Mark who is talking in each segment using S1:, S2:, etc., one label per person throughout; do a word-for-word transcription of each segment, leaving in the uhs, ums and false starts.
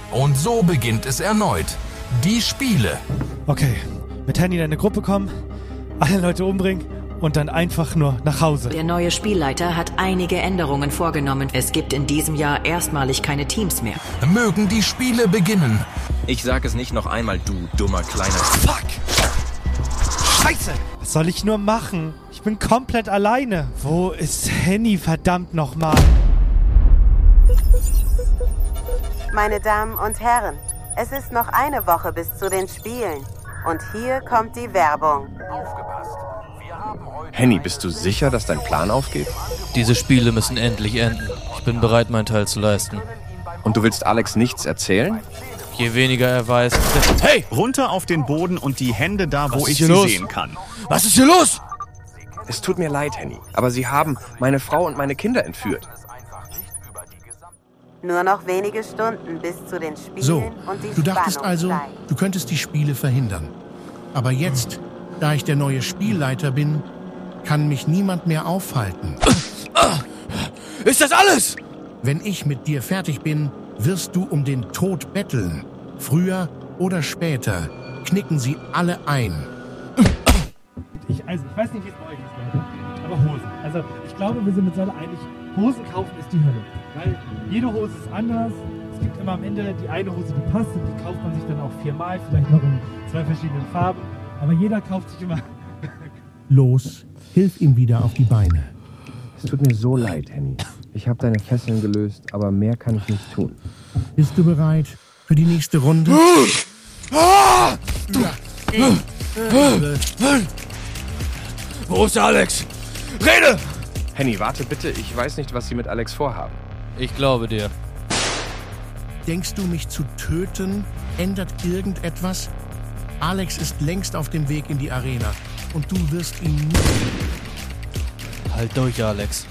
S1: Und so beginnt es erneut. Die Spiele.
S2: Okay, mit Henny in eine Gruppe kommen, alle Leute umbringen und dann einfach nur nach Hause.
S3: Der neue Spielleiter hat einige Änderungen vorgenommen. Es gibt in diesem Jahr erstmalig keine Teams mehr.
S1: Mögen die Spiele beginnen.
S4: Ich sag es nicht noch einmal, du dummer kleiner...
S2: Fuck! Scheiße! Was soll ich nur machen? Ich bin komplett alleine. Wo ist Henny, verdammt nochmal?
S5: Meine Damen und Herren, es ist noch eine Woche bis zu den Spielen. Und hier kommt die Werbung.
S1: Aufgepasst. Wir haben heute
S4: Henny, bist du sicher, dass dein Plan aufgeht?
S6: Diese Spiele müssen endlich enden. Ich bin bereit, meinen Teil zu leisten.
S4: Und du willst Alex nichts erzählen?
S6: Je weniger er weiß... Hey!
S7: Runter auf den Boden und die Hände da, wo
S6: Was
S7: ich
S6: ist hier
S7: sie
S6: los?
S7: sehen kann.
S6: Was ist hier los?
S4: Es tut mir leid, Henny, aber sie haben meine Frau und meine Kinder entführt.
S5: Nur noch wenige Stunden bis zu den Spielen
S8: So,
S5: und die
S8: du dachtest
S5: Spannung
S8: also,
S5: steigt.
S8: du könntest die Spiele verhindern. Aber jetzt, da ich der neue Spielleiter bin, kann mich niemand mehr aufhalten.
S6: Ist das alles?
S8: Wenn ich mit dir fertig bin, wirst du um den Tod betteln. Früher oder später knicken sie alle ein.
S2: Ich, also, ich weiß nicht, wie es bei euch ist, Leute, aber Hosen. Also, ich glaube, wir sind uns alle einig, Hosen kaufen ist die Hölle. Weil jede Hose ist anders. Es gibt immer am Ende die eine Hose, die passt und die kauft man sich dann auch viermal, vielleicht noch in zwei verschiedenen Farben. Aber jeder kauft sich immer...
S8: Los, hilf ihm wieder auf die Beine.
S4: Es tut mir so leid, Henny. Ich habe deine Fesseln gelöst, aber mehr kann ich nicht tun.
S8: Bist du bereit für die nächste Runde?
S6: Wo ist der Alex? Rede!
S4: Henny, warte bitte, ich weiß nicht, was sie mit Alex vorhaben.
S6: Ich glaube dir.
S8: Denkst du, mich zu töten ändert irgendetwas? Alex ist längst auf dem Weg in die Arena und du wirst ihn nie...
S6: Halt durch, Alex.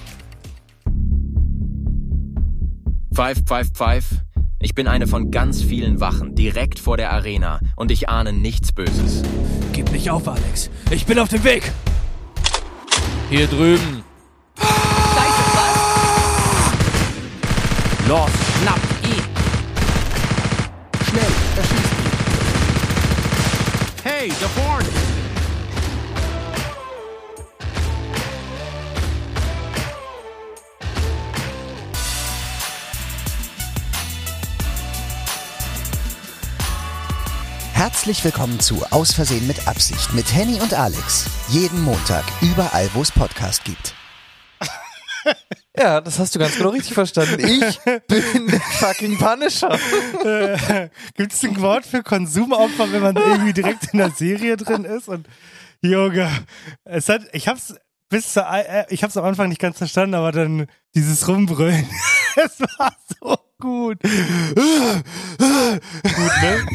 S4: Pfeif, pfeif, pfeif. Ich bin eine von ganz vielen Wachen, direkt vor der Arena. Und ich ahne nichts Böses.
S6: Gib nicht auf, Alex. Ich bin auf dem Weg. Hier drüben.
S4: Los, schnapp ihn! Schnell, erschießt ihn!
S7: Hey, da vorne!
S9: Herzlich willkommen zu Aus Versehen mit Absicht mit Henny und Alex. Jeden Montag, überall, wo es Podcast gibt.
S10: Ja, das hast du ganz genau richtig verstanden. Ich bin der fucking Punisher.
S2: Äh, Gibt es ein Wort für Konsumopfer, wenn man irgendwie direkt in der Serie drin ist? Und Junge, es hat, ich hab's bis zur, äh, ich hab's am Anfang nicht ganz verstanden, aber dann dieses Rumbrüllen, es war so gut. Gut, ne?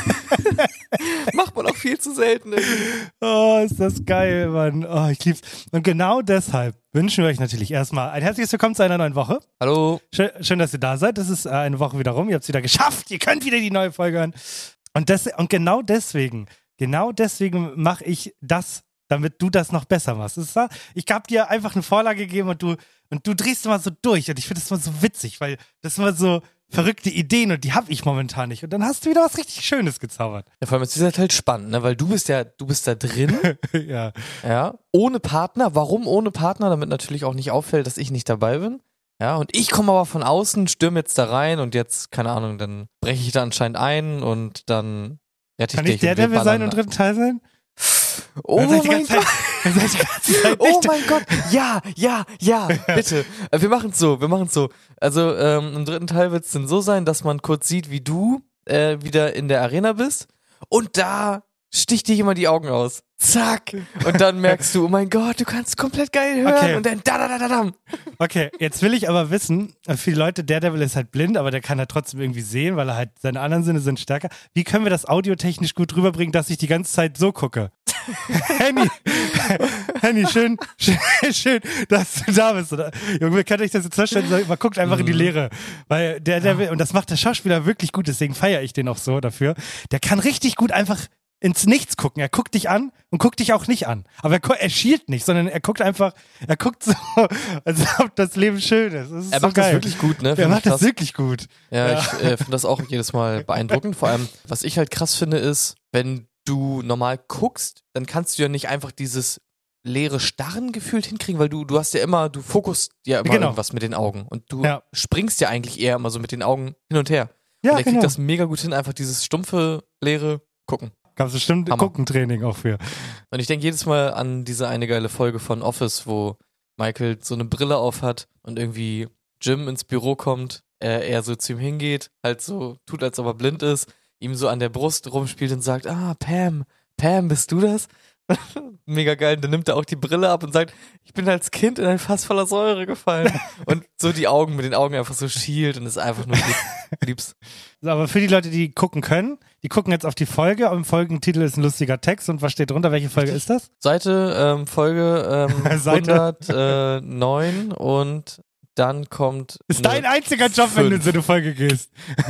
S10: Macht man auch viel zu selten irgendwie.
S2: Oh, ist das geil, Mann. Oh, ich lieb's. Und genau deshalb wünschen wir euch natürlich erstmal ein herzliches Willkommen zu einer neuen Woche.
S10: Hallo.
S2: Schön, schön, dass ihr da seid. Das ist äh, eine Woche wieder rum. Ihr habt es wieder geschafft. Ihr könnt wieder die neue Folge hören. Und, das, und genau deswegen, genau deswegen mache ich das, damit du das noch besser machst. Das war, ich habe dir einfach eine Vorlage gegeben und du, und du drehst immer so durch. Und ich finde das immer so witzig, weil das immer so verrückte Ideen und die habe ich momentan nicht. Und dann hast du wieder was richtig Schönes gezaubert.
S10: Ja, vor allem ist das halt spannend, ne? Weil du bist ja, du bist da drin.
S2: Ja.
S10: Ja. Ohne Partner. Warum ohne Partner? Damit natürlich auch nicht auffällt, dass ich nicht dabei bin. Ja. Und ich komme aber von außen, stürme jetzt da rein und jetzt, keine Ahnung, dann breche ich da anscheinend ein und dann rette ich
S2: Kann
S10: dich.
S2: ich der, der wir sein und dritten Teil sein?
S10: Oh
S2: Dann seid
S10: mein
S2: die ganze Zeit- dann seid die ganze Zeit
S10: Oh
S2: nicht-
S10: mein Gott, ja, ja, ja, bitte. Äh, Wir machen es so, wir machen es so. Also ähm, im dritten Teil wird es dann so sein, dass man kurz sieht, wie du äh, wieder in der Arena bist und da sticht dir jemand die Augen aus. Zack. Und dann merkst du, oh mein Gott, du kannst komplett geil hören
S2: Okay.
S10: und dann da da da da dam.
S2: Okay, jetzt will ich aber wissen, für die Leute, Daredevil ist halt blind, aber der kann halt trotzdem irgendwie sehen, weil er halt, seine anderen Sinne sind stärker. Wie können wir das audiotechnisch gut rüberbringen, dass ich die ganze Zeit so gucke? Henny, Henny, schön, schön, schön, dass du da bist. Oder? Junge, könnt ihr euch das jetzt vorstellen? Man guckt einfach in die Leere. Weil der, der will, und das macht der Schauspieler wirklich gut, deswegen feiere ich den auch so dafür. Der kann richtig gut einfach ins Nichts gucken. Er guckt dich an und guckt dich auch nicht an. Aber er, er schielt nicht, sondern er guckt einfach, er guckt so, als ob das Leben schön ist. Das ist
S10: er
S2: so
S10: macht
S2: geil.
S10: das wirklich gut, ne?
S2: Er
S10: Find
S2: macht
S10: ich
S2: das
S10: krass.
S2: wirklich gut.
S10: Ja,
S2: Ja.
S10: ich äh, finde das auch jedes Mal beeindruckend. Vor allem, was ich halt krass finde, ist, wenn du normal guckst, dann kannst du ja nicht einfach dieses leere Starren gefühlt hinkriegen, weil du, du hast ja immer, du fokussst ja immer
S2: Genau.
S10: irgendwas mit den Augen und du
S2: Ja.
S10: springst ja eigentlich eher immer so mit den Augen hin und her.
S2: Ja,
S10: und er kriegt
S2: genau.
S10: das mega gut hin, einfach dieses stumpfe, leere Gucken.
S2: Gab es bestimmt
S10: Hammer.
S2: Guckentraining auch für.
S10: Und ich denke jedes Mal an diese eine geile Folge von Office, wo Michael so eine Brille auf hat und irgendwie Jim ins Büro kommt, er, er so zu ihm hingeht, halt so tut, als ob er blind ist, ihm so an der Brust rumspielt und sagt, ah, Pam, Pam, bist du das? Mega geil. Und dann nimmt er auch die Brille ab und sagt, ich bin als Kind in ein Fass voller Säure gefallen. Und so die Augen, mit den Augen einfach so schielt und ist einfach nur lieb, liebs.
S2: So, aber für die Leute, die gucken können, die gucken jetzt auf die Folge. Am Folgentitel ist ein lustiger Text. Und was steht drunter? Welche Folge ist das?
S10: Seite, ähm, Folge ähm,
S2: Seite.
S10: hundertneun und dann kommt
S2: Ist
S10: eine
S2: dein einziger Job, wenn du in
S10: fünf.
S2: so eine Folge gehst.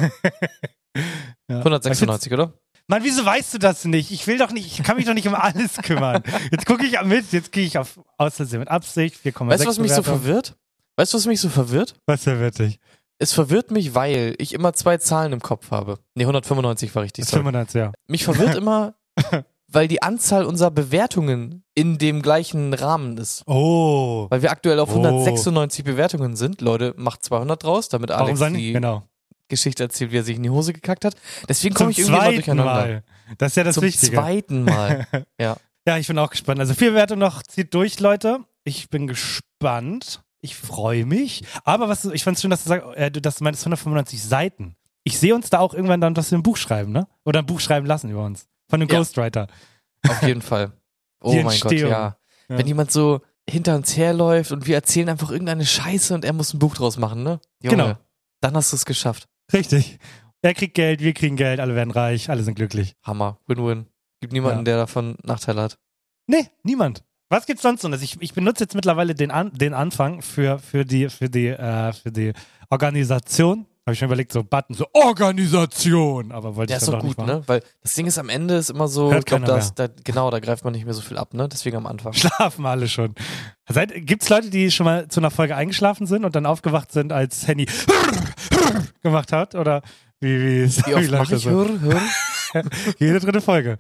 S2: Ja.
S10: hundertsechsundneunzig, oder?
S2: Mann, wieso weißt du das nicht? Ich will doch nicht, ich kann mich doch nicht um alles kümmern. Jetzt gucke ich mit, jetzt gehe ich auf aus Versehen mit Absicht, vier Komma sechs.
S10: Weißt du, was mich so
S2: Bewertung.
S10: verwirrt? Weißt du, was mich so verwirrt?
S2: Was verwirrt dich?
S10: Es verwirrt mich, weil ich immer zwei Zahlen im Kopf habe. Nee, hundertfünfundneunzig war richtig. Sorry.
S2: fünfundneunzig, ja.
S10: Mich verwirrt immer, weil die Anzahl unserer Bewertungen in dem gleichen Rahmen ist.
S2: Oh.
S10: Weil wir aktuell auf
S2: Oh.
S10: hundertsechsundneunzig Bewertungen sind. Leute, macht zweihundert draus, damit
S2: Warum
S10: Alex
S2: soll nicht?
S10: die
S2: Genau.
S10: Geschichte erzählt, wie er sich in die Hose gekackt hat. Deswegen
S2: Zum
S10: komme ich irgendwie immer
S2: zweiten
S10: durcheinander.
S2: Mal. Das ist ja das
S10: Zum
S2: Wichtige.
S10: zweiten Mal. Ja.
S2: Ja, ich bin auch gespannt. Also vier Bewertungen noch, zieht durch, Leute. Ich bin gespannt. Ich freue mich. Aber was ich fand es schön, dass du sagst, äh, du- dass du meinst hundertfünfundneunzig Seiten. Ich sehe uns da auch irgendwann dann, dass wir ein Buch schreiben, ne? Oder ein Buch schreiben lassen über uns. Von einem
S10: Ja.
S2: Ghostwriter.
S10: Auf jeden Fall. Oh
S2: Die
S10: mein Gott,
S2: Entstehung.
S10: ja.
S2: Ja.
S10: Wenn jemand so hinter uns herläuft und wir erzählen einfach irgendeine Scheiße und er muss ein Buch draus machen, ne? Junge,
S2: Genau.
S10: Dann hast du es geschafft.
S2: Richtig. Er kriegt Geld, wir kriegen Geld, alle werden reich, alle sind glücklich.
S10: Hammer. Win-win. Gibt niemanden,
S2: Ja.
S10: der davon Nachteile hat.
S2: Nee, niemand. Was gibt's sonst noch? Also ich, ich benutze jetzt mittlerweile den, An, den Anfang für, für, die, für, die, äh, für die Organisation. Habe ich mir überlegt, so Button, so Organisation. Aber wollte
S10: Der
S2: ich
S10: ist
S2: dann
S10: doch
S2: doch
S10: gut,
S2: nicht machen.
S10: ne? Weil das Ding ist, am Ende ist immer so,
S2: Hört
S10: ich glaube,
S2: keiner
S10: das, da, genau, da greift man nicht mehr so viel ab, ne? Deswegen am Anfang.
S2: Schlafen alle schon. Seid, gibt's Leute, die schon mal zu einer Folge eingeschlafen sind und dann aufgewacht sind, als Henny gemacht hat? Oder wie, wie,
S10: Wie oft
S2: läuft
S10: mache
S2: das
S10: ich?
S2: so?
S10: Hör, hör.
S2: Jede dritte Folge.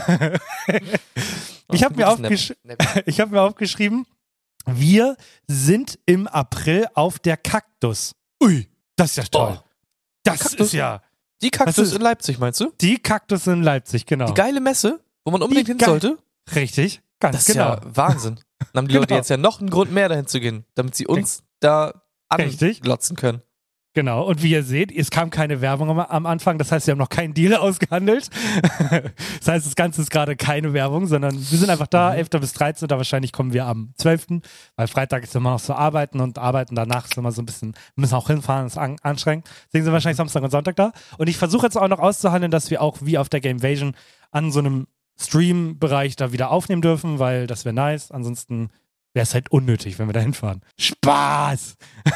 S2: ich habe mir,
S10: Gutes Nap.
S2: aufgesch
S10: Nap.
S2: ich hab mir aufgeschrieben, wir sind im April auf der Kaktus. Ui, das ist ja toll.
S10: Oh.
S2: Das
S10: Kaktus?
S2: ist ja
S10: Die
S2: Was
S10: Kaktus
S2: ist-
S10: in Leipzig, meinst du?
S2: die Kaktus in Leipzig, genau.
S10: Die geile Messe, wo man unbedingt
S2: Die
S10: hin
S2: geil-
S10: sollte?
S2: Richtig, ganz
S10: Das ist
S2: genau.
S10: ja Wahnsinn. Dann haben die Leute
S2: Genau.
S10: jetzt ja noch einen Grund mehr, dahin zu gehen, damit sie uns da
S2: Richtig.
S10: anglotzen können.
S2: Genau, und wie ihr seht, es kam keine Werbung am, am Anfang, das heißt, wir haben noch keinen Deal ausgehandelt. Das heißt, das Ganze ist gerade keine Werbung, sondern wir sind einfach da, elfter bis dreizehnten Da wahrscheinlich kommen wir am zwölften weil Freitag ist immer noch so arbeiten und arbeiten danach ist immer so ein bisschen, wir müssen auch hinfahren, das ist an, anstrengend. Deswegen sind wir wahrscheinlich Samstag und Sonntag da. Und ich versuche jetzt auch noch auszuhandeln, dass wir auch wie auf der Gamevasion an so einem Stream-Bereich da wieder aufnehmen dürfen, weil das wäre nice. Ansonsten wäre es halt unnötig, wenn wir da hinfahren. Spaß!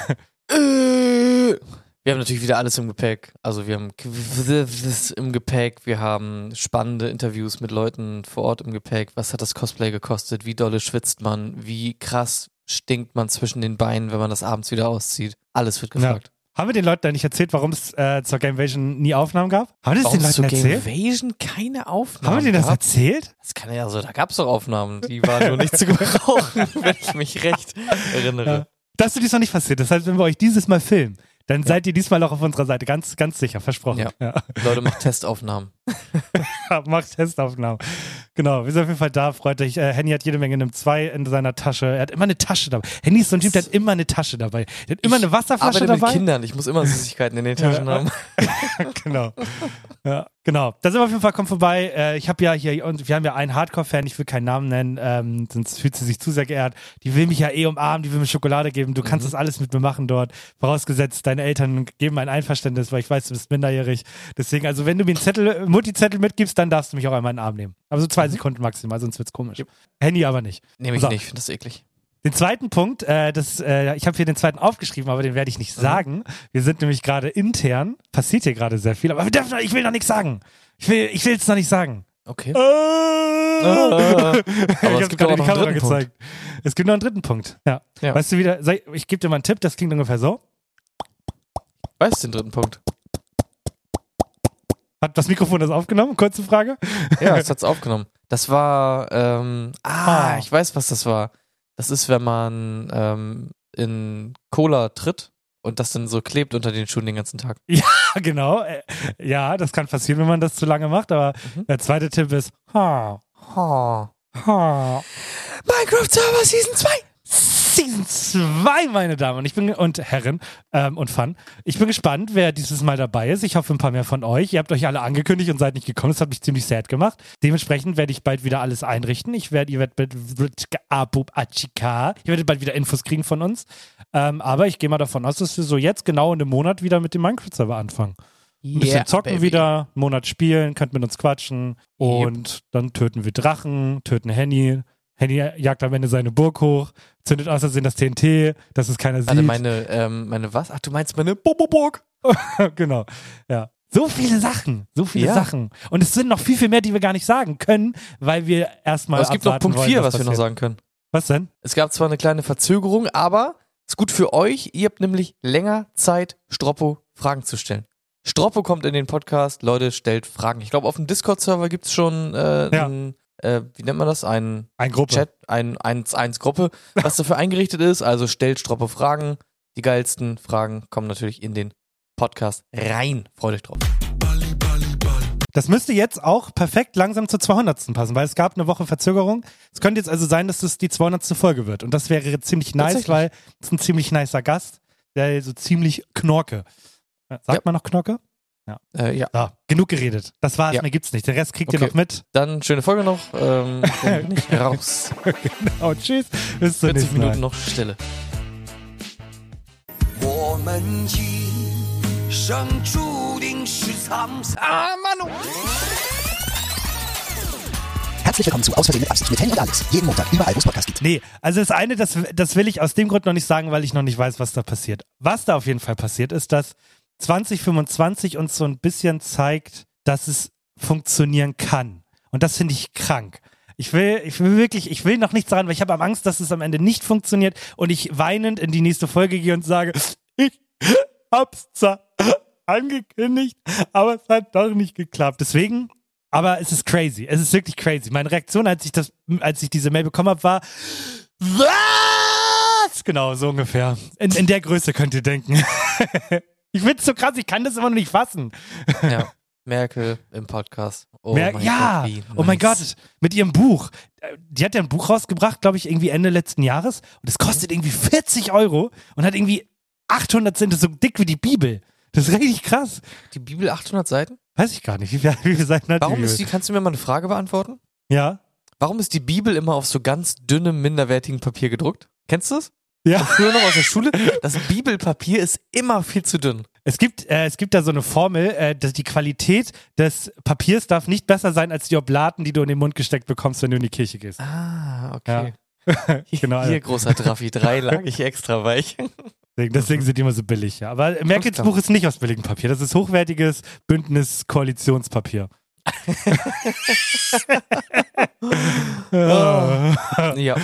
S10: Wir haben natürlich wieder alles im Gepäck. Also wir haben Quizzes im Gepäck, wir haben spannende Interviews mit Leuten vor Ort im Gepäck. Was hat das Cosplay gekostet? Wie dolle schwitzt man? Wie krass stinkt man zwischen den Beinen, wenn man das abends wieder auszieht? Alles wird gefragt.
S2: Haben wir den Leuten da nicht erzählt, warum es äh, zur Gamevasion nie Aufnahmen gab? Haben wir das
S10: Warum
S2: den
S10: es zur
S2: Leuten erzählt?
S10: Gamevasion keine Aufnahmen
S2: Haben wir denen das
S10: gab?
S2: erzählt?
S10: Das kann ja so, da gab es doch Aufnahmen, die waren nur nicht zu gebrauchen, wenn ich mich recht erinnere.
S2: Ja. Das ist diesmal nicht passiert. Das heißt, wenn wir euch dieses Mal filmen, dann ja. seid ihr diesmal auch auf unserer Seite. Ganz, ganz sicher, versprochen.
S10: Ja.
S2: Ja.
S10: Leute, macht Testaufnahmen.
S2: Macht Testaufnahmen. Genau, wir sind auf jeden Fall da. Freut euch. Äh, Henny hat jede Menge Nimm zwei in seiner Tasche. Er hat immer eine Tasche dabei. Henny ist so ein Typ, der hat immer eine Tasche dabei. Der hat immer eine Wasserflasche
S10: arbeite
S2: dabei.
S10: mit Kindern. Ich muss immer Süßigkeiten in den Taschen
S2: Ja.
S10: haben.
S2: Genau. Ja, genau. Da sind wir auf jeden Fall, kommt vorbei. Äh, ich habe ja hier, und wir haben ja einen Hardcore-Fan, ich will keinen Namen nennen, ähm, sonst fühlt sie sich zu sehr geehrt. Die will mich ja eh umarmen, die will mir Schokolade geben. Du kannst
S10: Mhm.
S2: das alles mit mir machen dort. Vorausgesetzt, deine Eltern geben ein Einverständnis, weil ich weiß, du bist minderjährig. Deswegen, also wenn du mir einen Zettel, Multizettel mitgibst, dann darfst du mich auch einmal in den Arm nehmen. Aber so zwei
S10: Mhm.
S2: Sekunden maximal, sonst wird's komisch.
S10: Yep.
S2: Handy aber nicht.
S10: Nehme ich
S2: So.
S10: nicht, ich finde das eklig.
S2: Den zweiten Punkt, äh, das, äh, ich habe hier den zweiten aufgeschrieben, aber den werde ich nicht sagen. Wir sind nämlich gerade intern, passiert hier gerade sehr viel, aber wir dürfen, noch- ich will noch nichts sagen. Ich will, ich will es noch nicht sagen.
S10: Okay.
S2: Äh,
S10: Aber
S2: ich
S10: es
S2: habe
S10: gibt
S2: gerade
S10: auch
S2: die
S10: noch einen
S2: Kamera
S10: dritten
S2: gezeigt. Es gibt noch einen dritten Punkt. Ja.
S10: Ja.
S2: Weißt du wieder, sag- ich gebe dir mal einen Tipp, das klingt ungefähr so.
S10: Weißt du den dritten Punkt?
S2: Hat das Mikrofon das aufgenommen? Kurze Frage.
S10: Ja, es hat's aufgenommen. Das war, ähm, ah,
S2: Ah.
S10: ich weiß, was das war. Das ist, wenn man ähm, in Cola tritt und das dann so klebt unter den Schuhen den ganzen Tag.
S2: Genau. Äh, Ja, das kann passieren, wenn man das zu lange macht, aber
S10: Mhm.
S2: der zweite Tipp ist ha,
S10: Oh.
S2: ha.
S10: Minecraft Server Season zwei.
S2: Season zwei, meine Damen und, ich bin, und Herren ähm, und Fun. Ich bin gespannt, wer dieses Mal dabei ist. Ich hoffe, ein paar mehr von euch. Ihr habt euch alle angekündigt und seid nicht gekommen. Das hat mich ziemlich sad gemacht. Dementsprechend werde ich bald wieder alles einrichten. Ich werde, ihr werdet, ihr werdet bald wieder Infos kriegen von uns. Ähm, aber ich gehe mal davon aus, dass wir so jetzt genau in einem Monat wieder mit dem Minecraft-Server anfangen. Ein bisschen zocken wieder, einen Monat spielen, könnt mit uns quatschen und dann töten wir Drachen, töten Henny. Henny jagt am Ende seine Burg hoch, zündet aus Versehen das T N T, dass es keiner
S10: Warte,
S2: sieht.
S10: meine, ähm, meine was? Ach, du meinst meine Boboburg?
S2: Genau, ja. So viele Sachen, so viele
S10: Ja.
S2: Sachen. Und es sind noch viel, viel mehr, die wir gar nicht sagen können, weil wir erstmal
S10: Aber es gibt noch
S2: abwarten
S10: Punkt
S2: wollen,
S10: vier, was wir noch
S2: passiert.
S10: sagen können.
S2: Was denn?
S10: Es gab zwar eine kleine Verzögerung, aber ist gut für euch. Ihr habt nämlich länger Zeit, Stroppo Fragen zu stellen. Stroppo kommt in den Podcast, Leute, stellt Fragen. Ich glaube, auf dem Discord-Server gibt es schon äh,
S2: Ja.
S10: ein, äh, wie nennt man das? Ein
S2: Ein Gruppe.
S10: Chat, ein eins eins Gruppe, was dafür eingerichtet ist. Also stellt Stroppo Fragen. Die geilsten Fragen kommen natürlich in den Podcast rein. Freut euch drauf.
S2: Das müsste jetzt auch perfekt langsam zur zweihundertsten passen, weil es gab eine Woche Verzögerung. Es könnte jetzt also sein, dass es die zweihundertste Folge wird. Und das wäre ziemlich nice,
S10: Tatsächlich.
S2: weil es ein ziemlich nicer Gast, der so ziemlich Knorke. Sagt
S10: Ja.
S2: man noch Knorke?
S10: Äh, ja,
S2: So, genug geredet. Das war's,
S10: Ja.
S2: mehr gibt's nicht. Den Rest kriegt
S10: Okay.
S2: ihr noch mit.
S10: dann schöne Folge noch. Ähm, dann bin ich raus.
S2: Oh, tschüss. Bis zum
S10: vierzig
S2: nächsten Mal.
S10: Minuten noch Stille.
S6: 我们今生注定是沧桑。Manu.
S9: Herzlich willkommen zu Aus Versehen mit Absicht mit Henny und Alex. Jeden Montag, überall, wo es Podcast gibt.
S2: Nee, also das eine, das, das will ich aus dem Grund noch nicht sagen, weil ich noch nicht weiß, was da passiert. Was da auf jeden Fall passiert, ist, dass zwanzig fünfundzwanzig uns so ein bisschen zeigt, dass es funktionieren kann. Und das finde ich krank. Ich will, ich will wirklich, ich will noch nichts daran, weil ich habe am Angst, dass es am Ende nicht funktioniert und ich weinend in die nächste Folge gehe und sage, ich hab's zwar angekündigt, aber es hat doch nicht geklappt. Deswegen, aber es ist crazy. Es ist wirklich crazy. Meine Reaktion, als ich das, als ich diese Mail bekommen habe, war, was? Genau, so ungefähr. In, in der Größe könnt ihr denken. Ich find's so krass, ich kann das immer noch nicht fassen.
S10: Ja, Merkel im Podcast. Oh
S2: Mer-
S10: mein
S2: ja,
S10: Gott, wie
S2: oh mein
S10: nice.
S2: Gott, mit ihrem Buch. Die hat ja ein Buch rausgebracht, glaube ich, irgendwie Ende letzten Jahres. Und es kostet irgendwie vierzig Euro und hat irgendwie achthundert Seiten, so dick wie die Bibel. Das ist richtig krass.
S10: Die Bibel achthundert Seiten?
S2: Weiß ich gar nicht, wie, viel- wie viele Seiten hat
S10: Warum
S2: die
S10: ist
S2: Bibel?
S10: die, kannst du mir mal eine Frage beantworten?
S2: Ja,
S10: Warum ist die Bibel immer auf so ganz dünnem, minderwertigem Papier gedruckt? Kennst du das?
S2: ja.
S10: Früher noch aus der Schule? Das Bibelpapier ist immer viel zu dünn.
S2: Es gibt, äh, es gibt da so eine Formel, äh, dass die Qualität des Papiers darf nicht besser sein als die Oblaten, die du in den Mund gesteckt bekommst, wenn du in die Kirche gehst.
S10: Ah, okay.
S2: Genau.
S10: Hier, großer Traffi, drei lag ich extra weich.
S2: Deswegen, deswegen sind die immer so billig, ja. Aber Merkels Buch ist nicht aus billigem Papier. Das ist hochwertiges Bündnis-Koalitionspapier.
S10: Ja.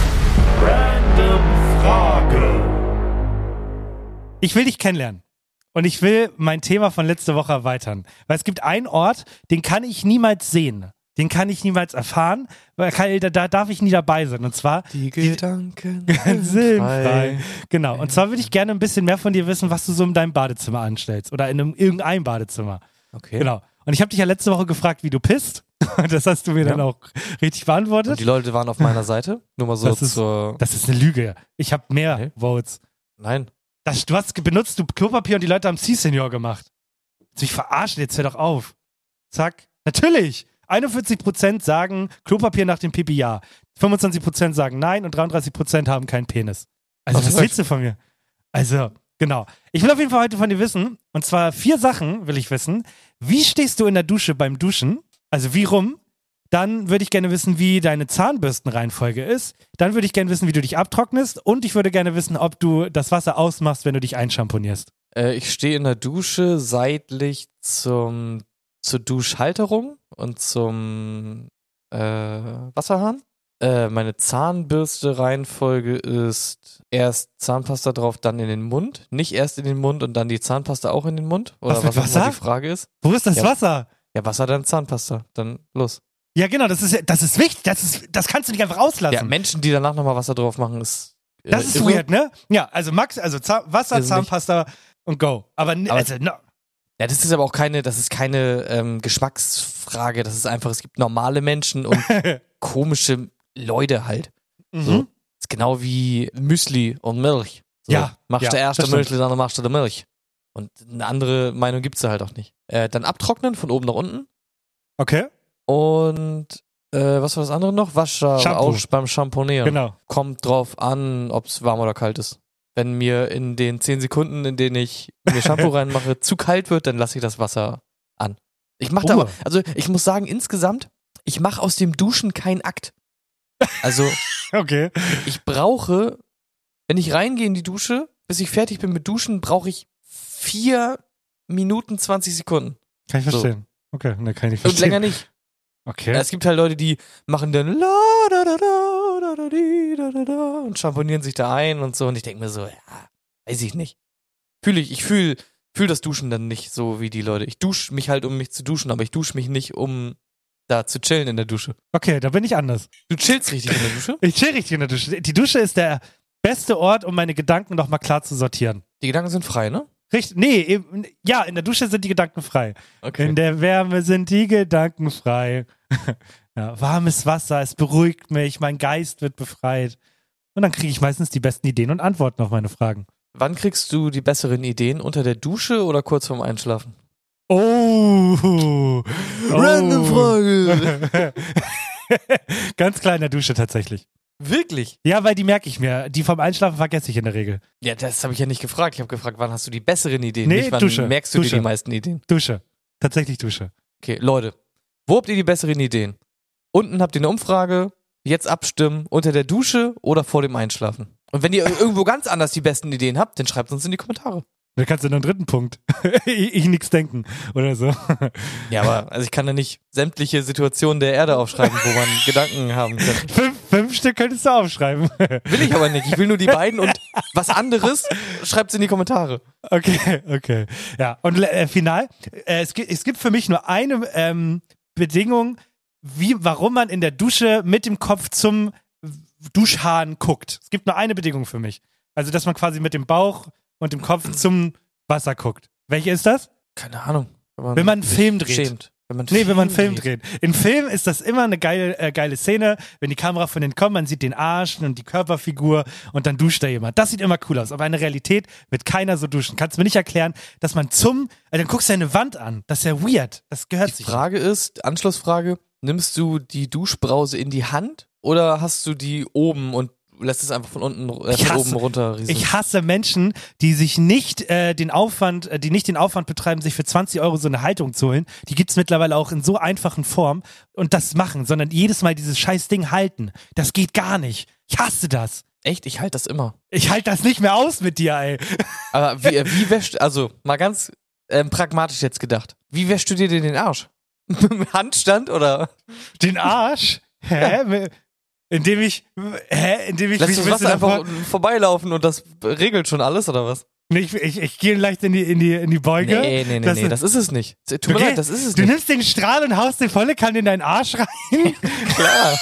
S2: Ich will dich kennenlernen. Und ich will mein Thema von letzter Woche erweitern. Weil es gibt einen Ort, den kann ich niemals sehen. Den kann ich niemals erfahren, weil kann, da, da darf ich nie dabei sein. Und zwar
S10: Die Gedanken
S2: sind frei. Genau. Und zwar würde ich gerne ein bisschen mehr von dir wissen, was du so in deinem Badezimmer anstellst. Oder in einem, irgendeinem Badezimmer.
S10: Okay.
S2: Genau. Und ich habe dich ja letzte Woche gefragt, wie du pisst. Und das hast du mir
S10: Ja.
S2: dann auch richtig beantwortet.
S10: Und die Leute waren auf meiner Seite. Nur mal so
S2: Das ist-
S10: zur.
S2: Das ist eine Lüge. Ich habe mehr
S10: Okay.
S2: Votes.
S10: Nein.
S2: Das, du hast benutzt du Klopapier und die Leute haben C-Senior gemacht. Willst du mich verarschen? Jetzt hör doch auf. Zack. Natürlich. einundvierzig Prozent sagen Klopapier nach dem Pipi ja. fünfundzwanzig Prozent sagen nein und dreiunddreißig Prozent haben keinen Penis. Also
S10: Was
S2: was
S10: ist
S2: willst du von mir? Also, genau. Ich will auf jeden Fall heute von dir wissen, und zwar vier Sachen will ich wissen. Wie stehst du in der Dusche beim Duschen? Also wie rum? Dann würde ich gerne wissen, wie deine Zahnbürstenreihenfolge ist. Dann würde ich gerne wissen, wie du dich abtrocknest. Und ich würde gerne wissen, ob du das Wasser ausmachst, wenn du dich einschamponierst.
S10: Äh, ich stehe in der Dusche seitlich zum zur Duschhalterung und zum äh, Wasserhahn. Äh, meine Zahnbürste-Reihenfolge ist erst Zahnpasta drauf, dann in den Mund. Nicht erst in den Mund und dann die Zahnpasta auch in den Mund. Oder
S2: was, mit
S10: was
S2: Wasser?
S10: immer die Frage ist.
S2: Wo ist das
S10: ja,
S2: Wasser?
S10: Ja, Wasser, dann Zahnpasta. Dann los.
S2: Ja, genau, das ist, das ist wichtig. Das, ist, das kannst du nicht einfach auslassen.
S10: Ja, Menschen, die danach nochmal Wasser drauf machen, ist. Äh,
S2: das ist
S10: irre.
S2: weird, ne? Ja, also Max, also Zahn, Wasser,
S10: Ist
S2: Zahnpasta und go. Aber,
S10: Aber-
S2: also, no.
S10: Ja, das ist aber auch keine, das ist keine ähm, Geschmacksfrage. Das ist einfach, es gibt normale Menschen und komische Leute halt.
S2: Mhm.
S10: So. Das ist genau wie Müsli und Milch. So.
S2: Ja,
S10: Machst
S2: ja,
S10: du erst
S2: das
S10: der Müsli, dann machst du der Milch. Und eine andere Meinung gibt's da halt auch nicht. Äh, dann abtrocknen von oben nach unten.
S2: Okay.
S10: Und äh, was war das andere noch? Wasser
S2: Shampoo.
S10: auch beim Shampoonieren.
S2: Genau.
S10: Kommt drauf an, ob es warm oder kalt ist. Wenn mir in den zehn Sekunden, in denen ich mir Shampoo reinmache, zu kalt wird, dann lasse ich das Wasser an. Ich mache da
S2: Oh.
S10: aber, also ich muss sagen, insgesamt, ich mache aus dem Duschen keinen Akt. Also
S2: Okay.
S10: ich brauche, wenn ich reingehe in die Dusche, bis ich fertig bin mit Duschen, brauche ich vier Minuten zwanzig Sekunden.
S2: Kann ich
S10: So.
S2: verstehen. Okay, ne, kann ich
S10: Und
S2: verstehen.
S10: länger nicht.
S2: Okay.
S10: Es gibt halt Leute, die machen dann la da da da da da di, da da da und schamponieren sich da ein und so und ich denke mir so, ja, weiß ich nicht. Fühle ich, ich fühle fühl das Duschen dann nicht so wie die Leute. Ich dusche mich halt, um mich zu duschen, aber ich dusche mich nicht, um da zu chillen in der Dusche.
S2: Okay, da bin ich anders.
S10: Du chillst richtig in der Dusche?
S2: Ich chill richtig in der Dusche. Die Dusche ist der beste Ort, um meine Gedanken nochmal klar zu sortieren.
S10: Die Gedanken sind frei, ne?
S2: Richtig, nee, eben, ja, in der Dusche sind die Gedanken frei.
S10: Okay.
S2: In der Wärme sind die Gedanken frei. Ja, warmes Wasser, es beruhigt mich, mein Geist wird befreit. Und dann kriege ich meistens die besten Ideen und Antworten auf meine Fragen.
S10: Wann kriegst du die besseren Ideen? Unter der Dusche oder kurz vorm Einschlafen?
S2: Oh! oh.
S10: Random Frage.
S2: Ganz klar in der Dusche tatsächlich.
S10: Wirklich?
S2: Ja, weil die merke ich mir. Die vom Einschlafen vergesse ich in der Regel.
S10: Ja, das habe ich ja nicht gefragt. Ich habe gefragt, wann hast du die besseren Ideen?
S2: Nee,
S10: nicht, wann
S2: Dusche.
S10: merkst du
S2: Dusche.
S10: dir die meisten Ideen?
S2: Dusche. Tatsächlich Dusche.
S10: Okay, Leute, wo habt ihr die besseren Ideen? Unten habt ihr eine Umfrage, jetzt abstimmen, unter der Dusche oder vor dem Einschlafen. Und wenn ihr irgendwo ganz anders die besten Ideen habt, dann schreibt uns in die Kommentare.
S2: Da kannst du in einen dritten Punkt. ich, ich nix denken oder so.
S10: Ja, aber also ich kann ja nicht sämtliche Situationen der Erde aufschreiben, wo man Gedanken haben kann.
S2: Fünf, fünf Stück könntest du aufschreiben.
S10: Will ich aber nicht. Ich will nur die beiden und was anderes schreibt's in die Kommentare.
S2: Okay, okay. Ja, und äh, final, äh, es, gibt, es gibt für mich nur eine ähm, Bedingung, wie, warum man in der Dusche mit dem Kopf zum Duschhahn guckt. Es gibt nur eine Bedingung für mich. Also, dass man quasi mit dem Bauch und dem Kopf zum Wasser guckt. Welche ist das?
S10: Keine Ahnung. Man
S2: Wenn man einen
S10: sich
S2: Film dreht.
S10: Schämt. Wenn man
S2: Nee, wenn man einen Film dreht. In Film ist das immer eine geile, äh, geile Szene, wenn die Kamera von denen kommt, man sieht den Arsch und die Körperfigur und dann duscht da jemand. Das sieht immer cool aus. Aber in der Realität wird keiner so duschen. Kannst du mir nicht erklären, dass man zum, äh, dann guckst du eine Wand an. Das ist ja weird. Das gehört
S10: Die
S2: sich.
S10: Frage ist, Anschlussfrage, nimmst du die Duschbrause in die Hand oder hast du die oben und lässt es einfach von unten, äh,
S2: Ich
S10: von
S2: hasse-
S10: oben runter rieseln?
S2: Ich hasse Menschen, die sich nicht äh, den Aufwand, äh, die nicht den Aufwand betreiben, sich für zwanzig Euro so eine Haltung zu holen. Die gibt's mittlerweile auch in so einfachen Form und das machen, sondern jedes Mal dieses scheiß Ding halten. Das geht gar nicht. Ich hasse das.
S10: Echt? Ich halte das immer.
S2: Ich halte das nicht mehr aus mit dir, ey.
S10: Aber wie, äh, wie wäschst, also mal ganz ähm, pragmatisch jetzt gedacht, wie wäschst du dir denn den Arsch? Mit dem Handstand oder?
S2: Den Arsch? Hä? Indem ich, hä? Indem ich
S10: Lässt
S2: mich
S10: du
S2: ein
S10: das
S2: bisschen
S10: Wasser einfach
S2: davor-
S10: vorbeilaufen und das regelt schon alles oder was?
S2: Nee, ich, ich, ich gehe leicht in die, in die, in die Beuge.
S10: Nee, nee, nee,
S2: Das
S10: nee,
S2: ist-
S10: das ist es nicht. Tut
S2: Du
S10: mir
S2: geh-
S10: leid, das ist es
S2: Du
S10: nicht.
S2: nimmst den Strahl und haust den volle Kanne in deinen Arsch rein?
S10: Klar.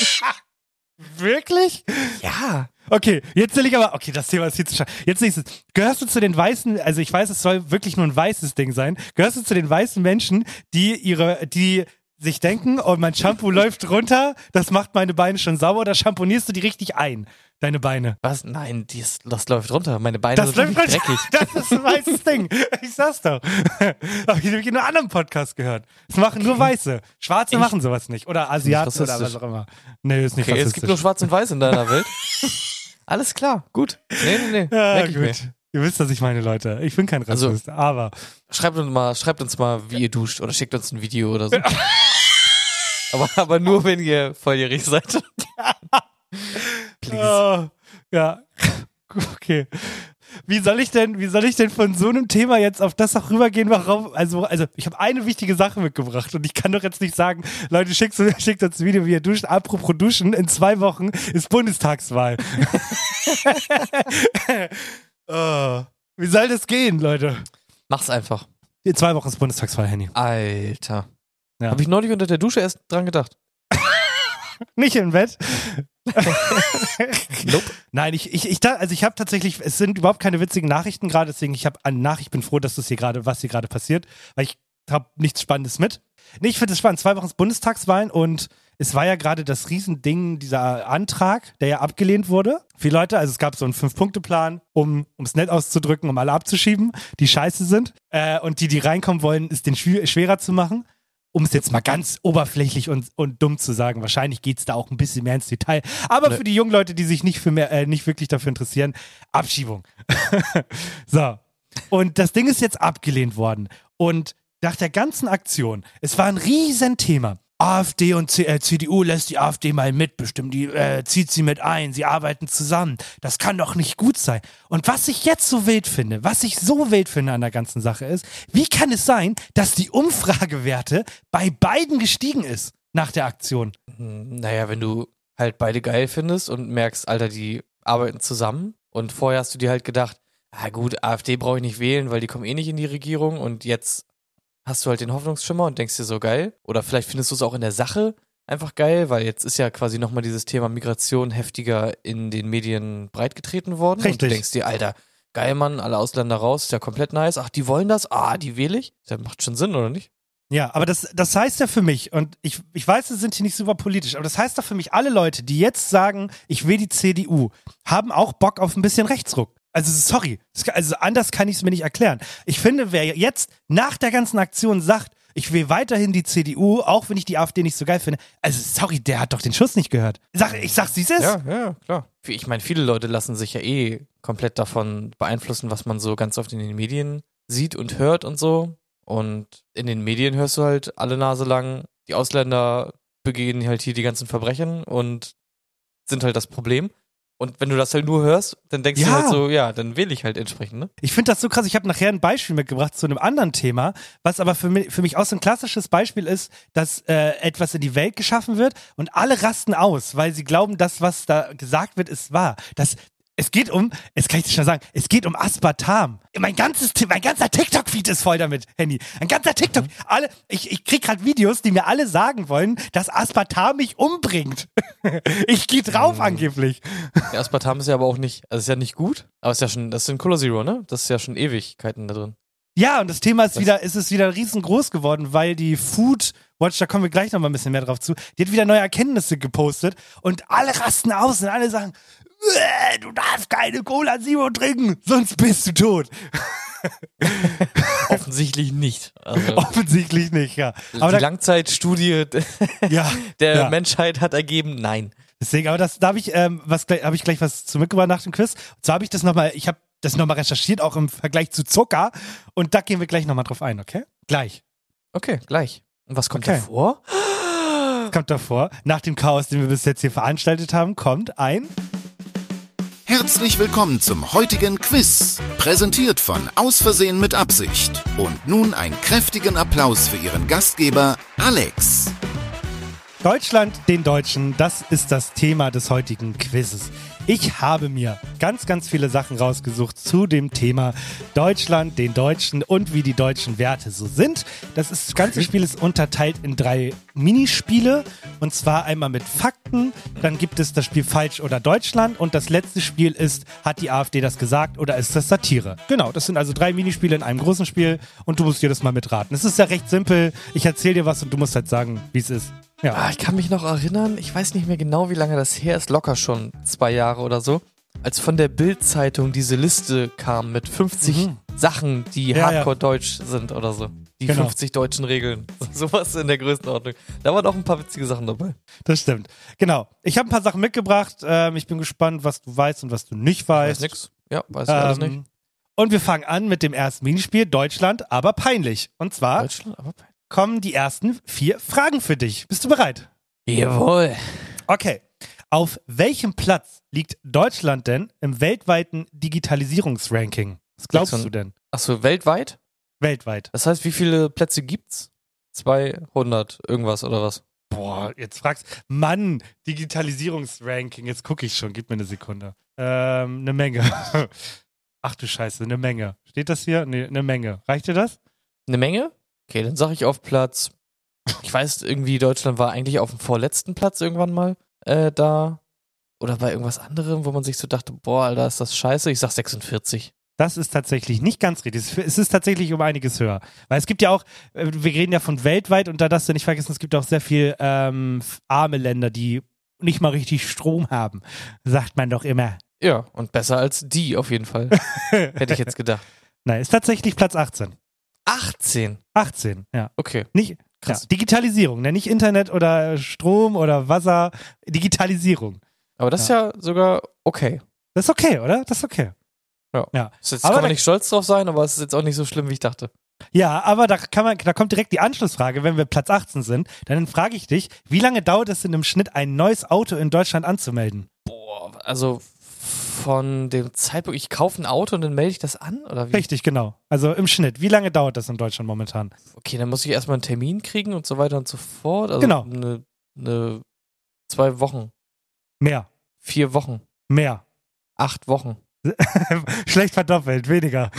S2: Wirklich?
S10: Ja.
S2: Okay, jetzt will ich aber, okay, das Thema ist viel zu schade. Jetzt nächstes. Gehörst du zu den weißen, also ich weiß, es soll wirklich nur ein weißes Ding sein, gehörst du zu den weißen Menschen, die ihre, die sich denken, oh, mein Shampoo läuft runter, das macht meine Beine schon sauber, oder shampoonierst du die richtig ein, deine Beine?
S10: Was? Nein, dies, das läuft runter. Meine Beine
S2: Das
S10: sind
S2: läuft
S10: nicht
S2: runter.
S10: dreckig.
S2: Das ist ein weißes Ding. Ich sag's doch. Aber ich habe in einem anderen Podcast gehört. Das machen nur Weiße. Schwarze
S10: Echt?
S2: machen sowas nicht. Oder Asiaten oder was
S10: rassistisch.
S2: auch immer. Nee, ist nicht
S10: Okay, es
S2: rassistisch.
S10: gibt nur Schwarz und Weiß in deiner Welt. Alles klar, gut. Nee, nee, nee.
S2: Ja,
S10: Merk ich
S2: gut.
S10: mir.
S2: Ihr wisst, was ich meine, Leute. Ich bin kein
S10: Also-
S2: Rassist, aber
S10: Schreibt uns mal, schreibt uns mal, wie ihr duscht oder schickt uns ein Video oder so. aber, aber nur, wenn ihr volljährig seid. Please.
S2: Oh, ja, okay. wie soll ich denn, wie soll ich denn von so einem Thema jetzt auf das auch rübergehen, warum, also, also, ich habe eine wichtige Sache mitgebracht und ich kann doch jetzt nicht sagen, Leute, schickt, schickt uns ein Video, wie ihr duscht. Apropos duschen, in zwei Wochen ist Bundestagswahl. Oh, wie soll das gehen, Leute?
S10: Mach's einfach.
S2: In zwei Wochen ist Bundestagswahl, Henny.
S10: Alter.
S2: Ja.
S10: Habe ich neulich unter der Dusche erst dran gedacht.
S2: Nicht im Bett.
S10: Nope.
S2: Nein, ich, ich, ich, also ich habe tatsächlich, es sind überhaupt keine witzigen Nachrichten gerade, deswegen ich habe eine Nachricht, ich bin froh, dass das hier gerade, was hier gerade passiert, weil ich habe nichts Spannendes mit. Nee, ich finde es spannend, zwei Wochen ist Bundestagswahlen und es war ja gerade das Riesending, dieser Antrag, der ja abgelehnt wurde. Viele Leute, also es gab so einen Fünf-Punkte-Plan, um es nett auszudrücken, um alle abzuschieben, die scheiße sind. Äh, und die, die reinkommen wollen, ist den schw- schwerer zu machen. Um es jetzt mal ganz oberflächlich und, und dumm zu sagen. Wahrscheinlich geht es da auch ein bisschen mehr ins Detail. Aber
S10: ne.
S2: für die jungen Leute, die sich nicht, für mehr, äh, nicht wirklich dafür interessieren, Abschiebung. So. Und das Ding ist jetzt abgelehnt worden. Und nach der ganzen Aktion, es war ein Riesenthema. AfD und C- äh, C D U lässt die AfD mal mitbestimmen, die äh, zieht sie mit ein, sie arbeiten zusammen. Das kann doch nicht gut sein. Und was ich jetzt so wild finde, was ich so wild finde an der ganzen Sache ist, wie kann es sein, dass die Umfragewerte bei beiden gestiegen ist nach der Aktion?
S10: Naja, wenn du halt beide geil findest und merkst, Alter, die arbeiten zusammen und vorher hast du dir halt gedacht, ah gut, AfD brauche ich nicht wählen, weil die kommen eh nicht in die Regierung und jetzt hast du halt den Hoffnungsschimmer und denkst dir so geil. Oder vielleicht findest du es auch in der Sache einfach geil, weil jetzt ist ja quasi nochmal dieses Thema Migration heftiger in den Medien breitgetreten worden.
S2: Richtig.
S10: Und du denkst dir, Alter, geil, Mann, alle Ausländer raus, ist ja komplett nice. Ach, die wollen das? Ah, die wähle ich? Das macht schon Sinn, oder nicht?
S2: Ja, aber das, das heißt ja für mich, und ich, ich weiß, wir sind hier nicht super politisch, aber das heißt doch für mich, alle Leute, die jetzt sagen, ich will die C D U, haben auch Bock auf ein bisschen Rechtsruck. Also sorry, also anders kann ich es mir nicht erklären. Ich finde, wer jetzt nach der ganzen Aktion sagt, ich will weiterhin die C D U, auch wenn ich die AfD nicht so geil finde, also sorry, der hat doch den Schuss nicht gehört. Sag, ich sag's, wie es ist.
S10: Ja, ja, klar. Ich meine, viele Leute lassen sich ja eh komplett davon beeinflussen, was man so ganz oft in den Medien sieht und hört und so. Und in den Medien hörst du halt alle Nase lang, die Ausländer begehen halt hier die ganzen Verbrechen und sind halt das Problem. Und wenn du das halt nur hörst, dann denkst
S2: Ja.
S10: du halt so, ja, dann wähle ich halt entsprechend, ne?
S2: Ich finde das so krass. Ich habe nachher ein Beispiel mitgebracht zu einem anderen Thema, was aber für mich, für mich auch so ein klassisches Beispiel ist, dass äh, etwas in die Welt geschaffen wird und alle rasten aus, weil sie glauben, das, was da gesagt wird, ist wahr. Das, es geht um, jetzt kann ich dir schon sagen, es geht um Aspartam. Mein ganzes, mein ganzer TikTok-Feed ist voll damit, Henny. Ein ganzer TikTok.
S10: Mhm.
S2: Alle, ich, ich krieg gerade Videos, die mir alle sagen wollen, dass Aspartam mich umbringt. Ich gehe drauf
S10: Mhm.
S2: angeblich.
S10: Ja, Aspartam ist ja aber auch nicht, also ist ja nicht gut, aber ist ja schon, das ist in Cola Zero, ne? Das ist ja schon Ewigkeiten da drin.
S2: Ja, und das Thema ist
S10: Was?
S2: wieder, ist es wieder riesengroß geworden, weil die Food Watch, da kommen wir gleich noch mal ein bisschen mehr drauf zu, die hat wieder neue Erkenntnisse gepostet und alle rasten aus und alle sagen, "Äh, du darfst keine Cola Zero trinken, sonst bist du tot."
S10: Offensichtlich nicht. Also,
S2: Offensichtlich nicht, ja. Aber
S10: die
S2: da,
S10: Langzeitstudie
S2: ja,
S10: der
S2: ja.
S10: Menschheit hat ergeben, nein.
S2: Deswegen, aber das, da habe ich, ähm, was, habe ich gleich was zu mitgebracht nach dem Quiz. Und zwar habe ich das nochmal, ich habe das nochmal recherchiert, auch im Vergleich zu Zucker. Und da gehen wir gleich nochmal drauf ein, okay? Gleich.
S10: Okay, gleich. Und was kommt
S2: Okay.
S10: davor?
S2: Was kommt davor? Nach dem Chaos, den wir bis jetzt hier veranstaltet haben, kommt ein...
S11: Herzlich willkommen zum heutigen Quiz, präsentiert von Aus Versehen mit Absicht. Und nun einen kräftigen Applaus für Ihren Gastgeber Alex.
S2: Deutschland, den Deutschen, das ist das Thema des heutigen Quizzes. Ich habe mir ganz, ganz viele Sachen rausgesucht zu dem Thema Deutschland, den Deutschen und wie die deutschen Werte so sind. Das, ist, das ganze Spiel ist unterteilt in drei Minispiele und zwar einmal mit Fakten, dann gibt es das Spiel Falsch oder Deutschland und das letzte Spiel ist, hat die AfD das gesagt oder ist das Satire? Genau, das sind also drei Minispiele in einem großen Spiel und du musst dir das mal mitraten. Es ist ja recht simpel, ich erzähle dir was und du musst halt sagen, wie es ist. Ja.
S10: Ah, ich kann mich noch erinnern, ich weiß nicht mehr genau, wie lange das her ist, locker schon zwei Jahre oder so, als von der Bild-Zeitung diese Liste kam mit fünfzig
S2: Mhm.
S10: Sachen, die
S2: Ja,
S10: hardcore
S2: ja.
S10: deutsch sind oder so. Die
S2: Genau.
S10: fünfzig deutschen Regeln. Sowas in der Größenordnung. Da waren auch ein paar witzige Sachen dabei.
S2: Das stimmt. Genau. Ich habe ein paar Sachen mitgebracht. Ähm, ich bin gespannt, was du weißt und was du nicht weißt.
S10: Weiß nix. Ja, weiß ich alles
S2: Ähm,
S10: nicht.
S2: Und wir fangen an mit dem ersten Minispiel, Deutschland, aber peinlich. Und zwar
S10: Deutschland, aber peinlich.
S2: kommen die ersten vier Fragen für dich. Bist du bereit?
S10: Jawohl.
S2: Okay. Auf welchem Platz liegt Deutschland denn im weltweiten Digitalisierungsranking? Was glaubst du denn?
S10: Achso, weltweit?
S2: Weltweit.
S10: Das heißt, wie viele Plätze gibt's? zweihundert irgendwas oder was?
S2: Boah, jetzt fragst Mann, Digitalisierungsranking, jetzt gucke ich schon, gib mir eine Sekunde. Ähm, eine Menge. Ach du Scheiße, eine Menge. Steht das hier? Nee, eine Menge. Reicht dir das?
S10: Eine Menge? Okay, dann sage ich auf Platz, ich weiß irgendwie, Deutschland war eigentlich auf dem vorletzten Platz irgendwann mal äh, da. Oder bei irgendwas anderem, wo man sich so dachte, boah, Alter, ist das scheiße. Ich sag sechsundvierzig.
S2: Das ist tatsächlich nicht ganz richtig. Es ist tatsächlich um einiges höher. Weil es gibt ja auch, wir reden ja von weltweit und da darfst du nicht vergessen, es gibt auch sehr viel ähm, arme Länder, die nicht mal richtig Strom haben. Sagt man doch immer.
S10: Ja, und besser als die auf jeden Fall. Hätte ich jetzt gedacht.
S2: Nein, ist tatsächlich Platz achtzehn.
S10: achtzehn?
S2: achtzehn, ja.
S10: Okay.
S2: Nicht, krass. Ja, Digitalisierung, ne? Nicht Internet oder Strom oder Wasser. Digitalisierung.
S10: Aber das ja. ist ja sogar okay.
S2: Das ist okay, oder? Das ist okay.
S10: Ja.
S2: ja.
S10: Jetzt aber kann man nicht stolz drauf sein, aber es ist jetzt auch nicht so schlimm, wie ich dachte.
S2: Ja, aber da kann man, da kommt direkt die Anschlussfrage, wenn wir Platz achtzehn sind, dann frage ich dich, wie lange dauert es denn im Schnitt, ein neues Auto in Deutschland anzumelden?
S10: Boah, also von dem Zeitpunkt, ich kaufe ein Auto und dann melde ich das an, oder wie?
S2: Richtig, genau. Also im Schnitt. Wie lange dauert das in Deutschland momentan?
S10: Okay, dann muss ich erstmal einen Termin kriegen und so weiter und so fort. Also
S2: genau.
S10: Eine, eine, zwei Wochen.
S2: Mehr.
S10: Vier Wochen.
S2: Mehr.
S10: Acht Wochen.
S2: Schlecht verdoppelt, weniger.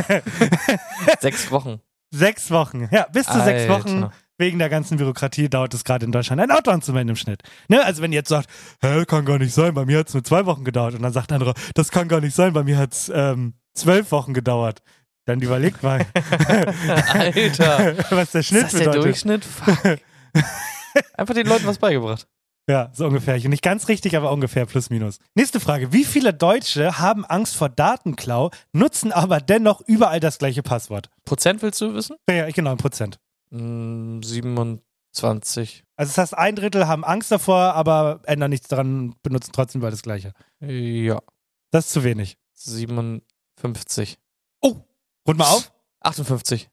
S10: Sechs Wochen.
S2: Sechs Wochen, ja, bis zu
S10: Alter.
S2: sechs Wochen. Wegen der ganzen Bürokratie dauert es gerade in Deutschland, ein Auto anzumelden im Schnitt. Ne? Also wenn ihr jetzt sagt, hä, kann gar nicht sein, bei mir hat es nur zwei Wochen gedauert. Und dann sagt ein anderer, das kann gar nicht sein, bei mir hat es ähm, zwölf Wochen gedauert. Dann überlegt mal.
S10: Alter.
S2: Was der Schnitt
S10: ist das
S2: bedeutet.
S10: Der Durchschnitt? Fuck. Einfach den Leuten was beigebracht.
S2: Ja, so ungefähr. Nicht ganz richtig, aber ungefähr plus minus. Nächste Frage. Wie viele Deutsche haben Angst vor Datenklau, nutzen aber dennoch überall das gleiche Passwort?
S10: Prozent willst du wissen?
S2: Ja, genau, ein Prozent.
S10: Mm, siebenundzwanzig.
S2: Also das heißt, ein Drittel haben Angst davor, aber ändern nichts daran, benutzen trotzdem überall das gleiche.
S10: Ja.
S2: Das ist zu wenig.
S10: siebenundfünfzig.
S2: Oh, rund mal auf.
S10: achtundfünfzig.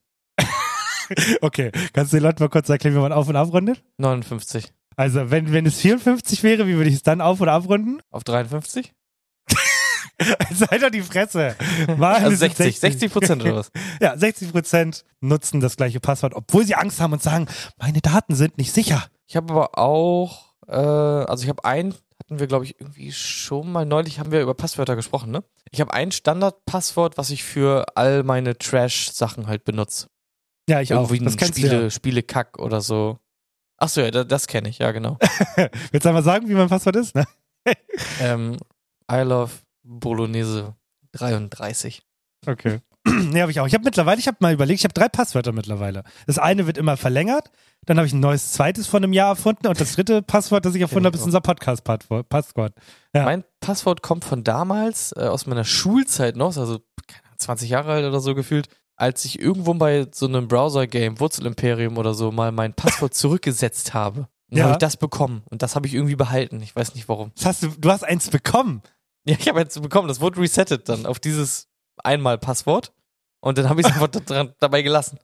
S2: Okay, kannst du den Leuten mal kurz erklären, wie man auf- und abrundet?
S10: neunundfünfzig.
S2: Also, wenn, wenn es vierundfünfzig wäre, wie würde ich es dann auf- oder abrunden?
S10: Auf dreiundfünfzig?
S2: Sei doch die Fresse. Mann,
S10: also sechzig, sechzig Prozent oder was?
S2: Ja, sechzig Prozent nutzen das gleiche Passwort, obwohl sie Angst haben und sagen, meine Daten sind nicht sicher.
S10: Ich habe aber auch, äh, also ich habe ein, hatten wir glaube ich irgendwie schon mal neulich, haben wir über Passwörter gesprochen, ne? Ich habe ein Standardpasswort, was ich für all meine Trash-Sachen halt benutze.
S2: Ja, ich
S10: irgendwie
S2: auch. Das kennst
S10: Spiele,
S2: du ja.
S10: Spielekack oder so. Achso, ja, das, das kenne ich, ja genau.
S2: Willst du einmal sagen, wie mein Passwort ist? Ne?
S10: ähm, I love Bolognese dreiunddreißig.
S2: Okay. Nee, habe ich auch. Ich habe mittlerweile, ich habe mal überlegt, ich habe drei Passwörter mittlerweile. Das eine wird immer verlängert, dann habe ich ein neues zweites von einem Jahr erfunden und das dritte Passwort, das ich erfunden habe, ist unser Podcast-Passwort. Ja.
S10: Mein Passwort kommt von damals, äh, aus meiner Schulzeit noch, also keine Ahnung, zwanzig Jahre alt oder so gefühlt, als ich irgendwo bei so einem Browser-Game, Wurzelimperium oder so, mal mein Passwort zurückgesetzt habe. Dann
S2: Ja.
S10: habe ich das bekommen und das habe ich irgendwie behalten. Ich weiß nicht warum.
S2: Das hast du, du hast eins bekommen.
S10: Ja, ich habe eins bekommen, das wurde resettet dann auf dieses Einmal-Passwort und dann habe ich es einfach dran, dabei gelassen.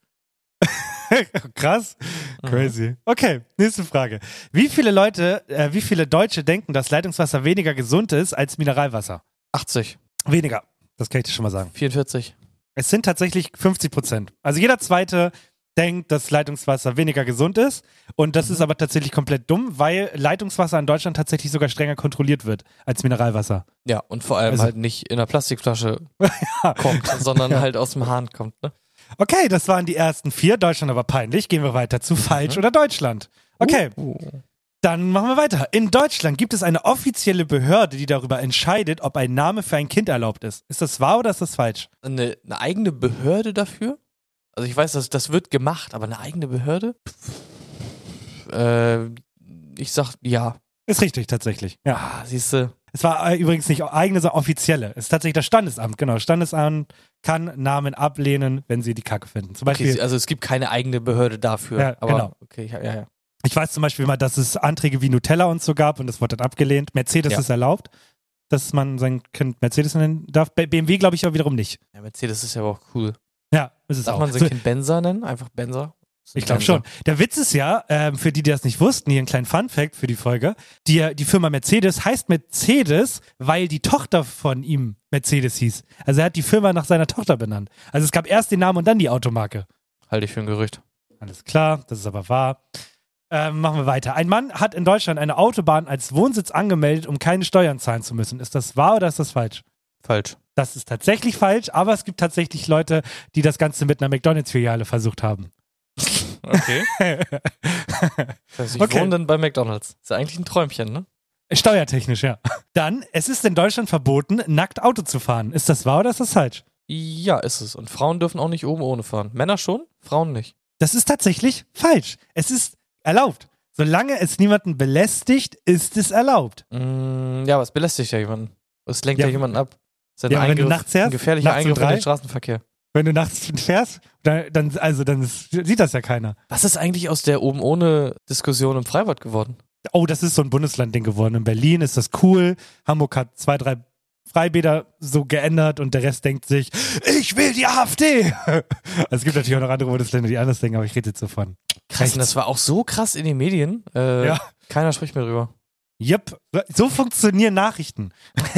S2: Krass. Crazy. Okay, nächste Frage. Wie viele Leute, äh, wie viele Deutsche denken, dass Leitungswasser weniger gesund ist als Mineralwasser?
S10: achtzig.
S2: Weniger. Das kann ich dir schon mal sagen.
S10: vierundvierzig.
S2: Es sind tatsächlich fünfzig Prozent. Also jeder Zweite denkt, dass Leitungswasser weniger gesund ist. Und das mhm. ist aber tatsächlich komplett dumm, weil Leitungswasser in Deutschland tatsächlich sogar strenger kontrolliert wird als Mineralwasser.
S10: Ja, und vor allem
S2: Also-
S10: halt nicht in einer Plastikflasche kommt, sondern
S2: Ja.
S10: halt aus dem Hahn kommt, ne?
S2: Okay, das waren die ersten vier. Deutschland aber peinlich. Gehen wir weiter zu falsch oder Deutschland. Okay,
S10: Uh.
S2: dann machen wir weiter. In Deutschland gibt es eine offizielle Behörde, die darüber entscheidet, ob ein Name für ein Kind erlaubt ist. Ist das wahr oder ist das falsch?
S10: Eine, eine eigene Behörde dafür? Also ich weiß, dass das wird gemacht, aber eine eigene Behörde? Äh, ich sag ja.
S2: Ist richtig, tatsächlich. Ja.
S10: Ah, siehst du.
S2: Es war äh, übrigens nicht eigene, sondern offizielle. Es ist tatsächlich das Standesamt. Genau, Standesamt kann Namen ablehnen, wenn sie die Kacke finden. Zum Beispiel,
S10: Okay, also es gibt keine eigene Behörde dafür.
S2: Ja,
S10: aber
S2: genau.
S10: Okay, ja, ja, ja.
S2: ich weiß zum Beispiel mal, dass es Anträge wie Nutella und so gab und das wurde dann abgelehnt. Mercedes
S10: Ja.
S2: ist erlaubt, dass man sein Kind Mercedes nennen darf. B M W glaube ich aber wiederum nicht.
S10: Ja, Mercedes ist ja aber auch cool.
S2: Ja, ist es
S10: Darf
S2: auch.
S10: man sein
S2: So,
S10: Kind Benza nennen? Einfach Benza?
S2: Ich glaube schon. Der Witz ist ja, ähm, für die, die das nicht wussten, hier ein kleiner Fun-Fact für die Folge, die, die Firma Mercedes heißt Mercedes, weil die Tochter von ihm Mercedes hieß. Also er hat die Firma nach seiner Tochter benannt. Also es gab erst den Namen und dann die Automarke.
S10: Halte ich für ein Gerücht.
S2: Alles klar, das ist aber wahr. Ähm, machen wir weiter. Ein Mann hat in Deutschland eine Autobahn als Wohnsitz angemeldet, um keine Steuern zahlen zu müssen. Ist das wahr oder ist das falsch?
S10: Falsch.
S2: Das ist tatsächlich falsch, aber es gibt tatsächlich Leute, die das Ganze mit einer McDonalds-Filiale versucht haben.
S10: Okay. Also ich
S2: Okay.
S10: wohne dann bei McDonalds. Ist ja eigentlich ein Träumchen, ne?
S2: Steuertechnisch, ja. Dann, es ist in Deutschland verboten, nackt Auto zu fahren. Ist das wahr oder ist das falsch?
S10: Ja, ist es. Und Frauen dürfen auch nicht oben ohne fahren. Männer schon, Frauen nicht.
S2: Das ist tatsächlich falsch. Es ist erlaubt. Solange es niemanden belästigt, ist es erlaubt.
S10: Mm, ja, aber es belästigt ja jemanden. Es lenkt
S2: Ja.
S10: ja, jemanden ab. Es ist ein,
S2: Ja, wenn du
S10: Eingriff,
S2: nachts fährst,
S10: ein gefährlicher
S2: nachts um
S10: Eingriff in
S2: drei?
S10: den Straßenverkehr.
S2: Wenn du nachts fährst, dann, dann, also, dann ist, sieht das ja keiner.
S10: Was ist eigentlich aus der oben ohne Diskussion im Freibad geworden?
S2: Oh, das ist so ein Bundesland-Ding geworden. In Berlin ist das cool. Hamburg hat zwei, drei Freibäder so geändert und der Rest denkt sich, ich will die AfD. Also es gibt natürlich auch noch andere Bundesländer, die anders denken, aber ich rede jetzt so von.
S10: Krass, und das war auch so krass in den Medien. Äh,
S2: Ja.
S10: Keiner spricht mehr drüber.
S2: Yep, so funktionieren Nachrichten.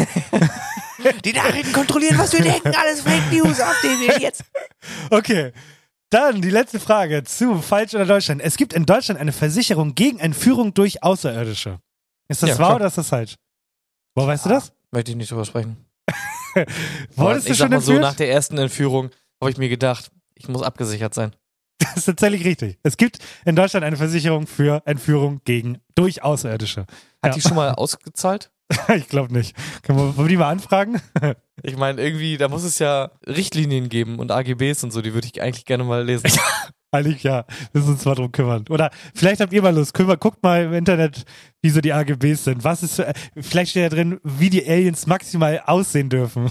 S6: Die Nachrichten kontrollieren, was wir denken. Alles Fake News, auf den wir jetzt.
S2: Okay, dann die letzte Frage zu Falsch oder Deutschland. Es gibt in Deutschland eine Versicherung gegen Entführung durch Außerirdische. Ist das
S10: Ja,
S2: wahr
S10: klar.
S2: oder ist das falsch? Wo weißt du das?
S10: Möchte ich nicht drüber sprechen.
S2: Wolltest du
S10: ich sag
S2: schon
S10: mal so,
S2: entführt?
S10: nach der ersten Entführung habe ich mir gedacht, ich muss abgesichert sein.
S2: Das ist tatsächlich richtig. Es gibt in Deutschland eine Versicherung für Entführung gegen durch Außerirdische.
S10: Hat
S2: Ja.
S10: die schon mal ausgezahlt?
S2: Ich glaube nicht. Können wir, wollen wir die mal anfragen?
S10: Ich meine, irgendwie, da muss es ja Richtlinien geben und A G Bs und so, die würde ich eigentlich gerne mal lesen.
S2: Eigentlich ja. Wir müssen uns mal drum kümmern. Oder vielleicht habt ihr mal Lust. Kümmert, guckt mal im Internet, wie so die A G Bs sind. Was ist für, vielleicht steht da drin, wie die Aliens maximal aussehen dürfen.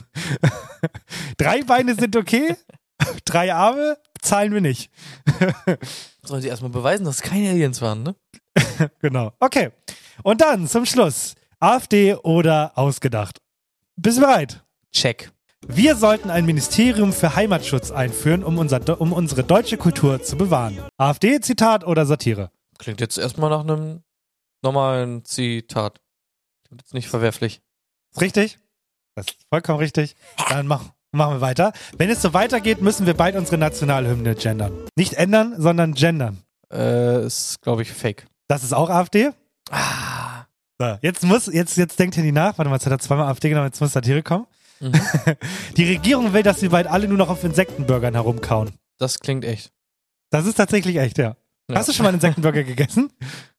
S2: Drei Beine sind okay. Drei Arme zahlen wir nicht.
S10: Sollen sie erstmal beweisen, dass es keine Aliens waren, ne?
S2: Genau. Okay. Und dann zum Schluss. AfD oder ausgedacht? Bist du bereit?
S10: Check.
S2: Wir sollten ein Ministerium für Heimatschutz einführen, um, unser, um unsere deutsche Kultur zu bewahren. AfD, Zitat oder Satire?
S10: Klingt jetzt erstmal nach einem normalen Zitat. Klingt jetzt nicht verwerflich.
S2: Ist richtig? Das ist vollkommen richtig. Dann mach, machen wir weiter. Wenn es so weitergeht, müssen wir bald unsere Nationalhymne gendern. Nicht ändern, sondern gendern.
S10: Äh, ist, glaube ich, fake.
S2: Das ist auch AfD?
S10: Ah.
S2: So, jetzt muss, jetzt, jetzt denkt Handy nach. Warte mal, jetzt hat er zweimal AfD genommen, jetzt muss Satire kommen.
S10: Mhm.
S2: Die Regierung will, dass wir bald alle nur noch auf Insektenburgern herumkauen.
S10: Das klingt echt.
S2: Das ist tatsächlich echt, ja.
S10: Ja.
S2: Hast du schon mal einen Insektenburger gegessen?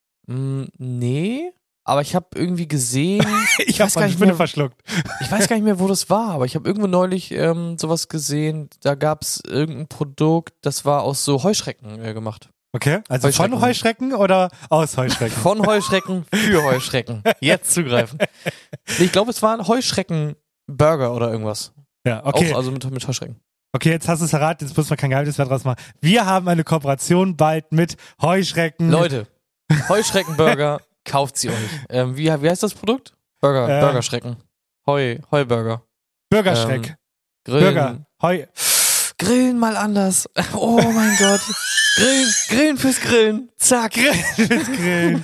S10: Mm, nee, aber ich habe irgendwie gesehen.
S2: Ich
S10: weiß
S2: habe
S10: gar
S2: meine
S10: nicht
S2: Spinne
S10: mehr-
S2: verschluckt.
S10: Ich weiß gar nicht mehr, wo das war, aber ich habe irgendwo neulich ähm, sowas gesehen. Da gab es irgendein Produkt, das war aus so Heuschrecken äh, gemacht.
S2: Okay, also
S10: Heuschrecken.
S2: von Heuschrecken oder aus Heuschrecken?
S10: Von Heuschrecken für Heuschrecken. Jetzt zugreifen. Nee, ich glaube, es war ein Heuschrecken-Burger oder irgendwas.
S2: Ja, okay.
S10: Auch also mit, mit Heuschrecken.
S2: Okay, jetzt hast du es verraten, jetzt muss man kein Geheimnis mehr draus machen. Wir haben eine Kooperation bald mit Heuschrecken.
S10: Leute, Heuschreckenburger, kauft sie euch. Ähm, wie, wie heißt das Produkt? Burger,
S2: Äh.
S10: Burgerschrecken. Heu, Heuburger.
S2: Bürgerschreck.
S10: Ähm, Grillen.
S2: Burger. Heu.
S10: Grillen mal anders. Oh mein Gott. Grillen, Grillen fürs Grillen. Zack.
S2: Fürs Grillen.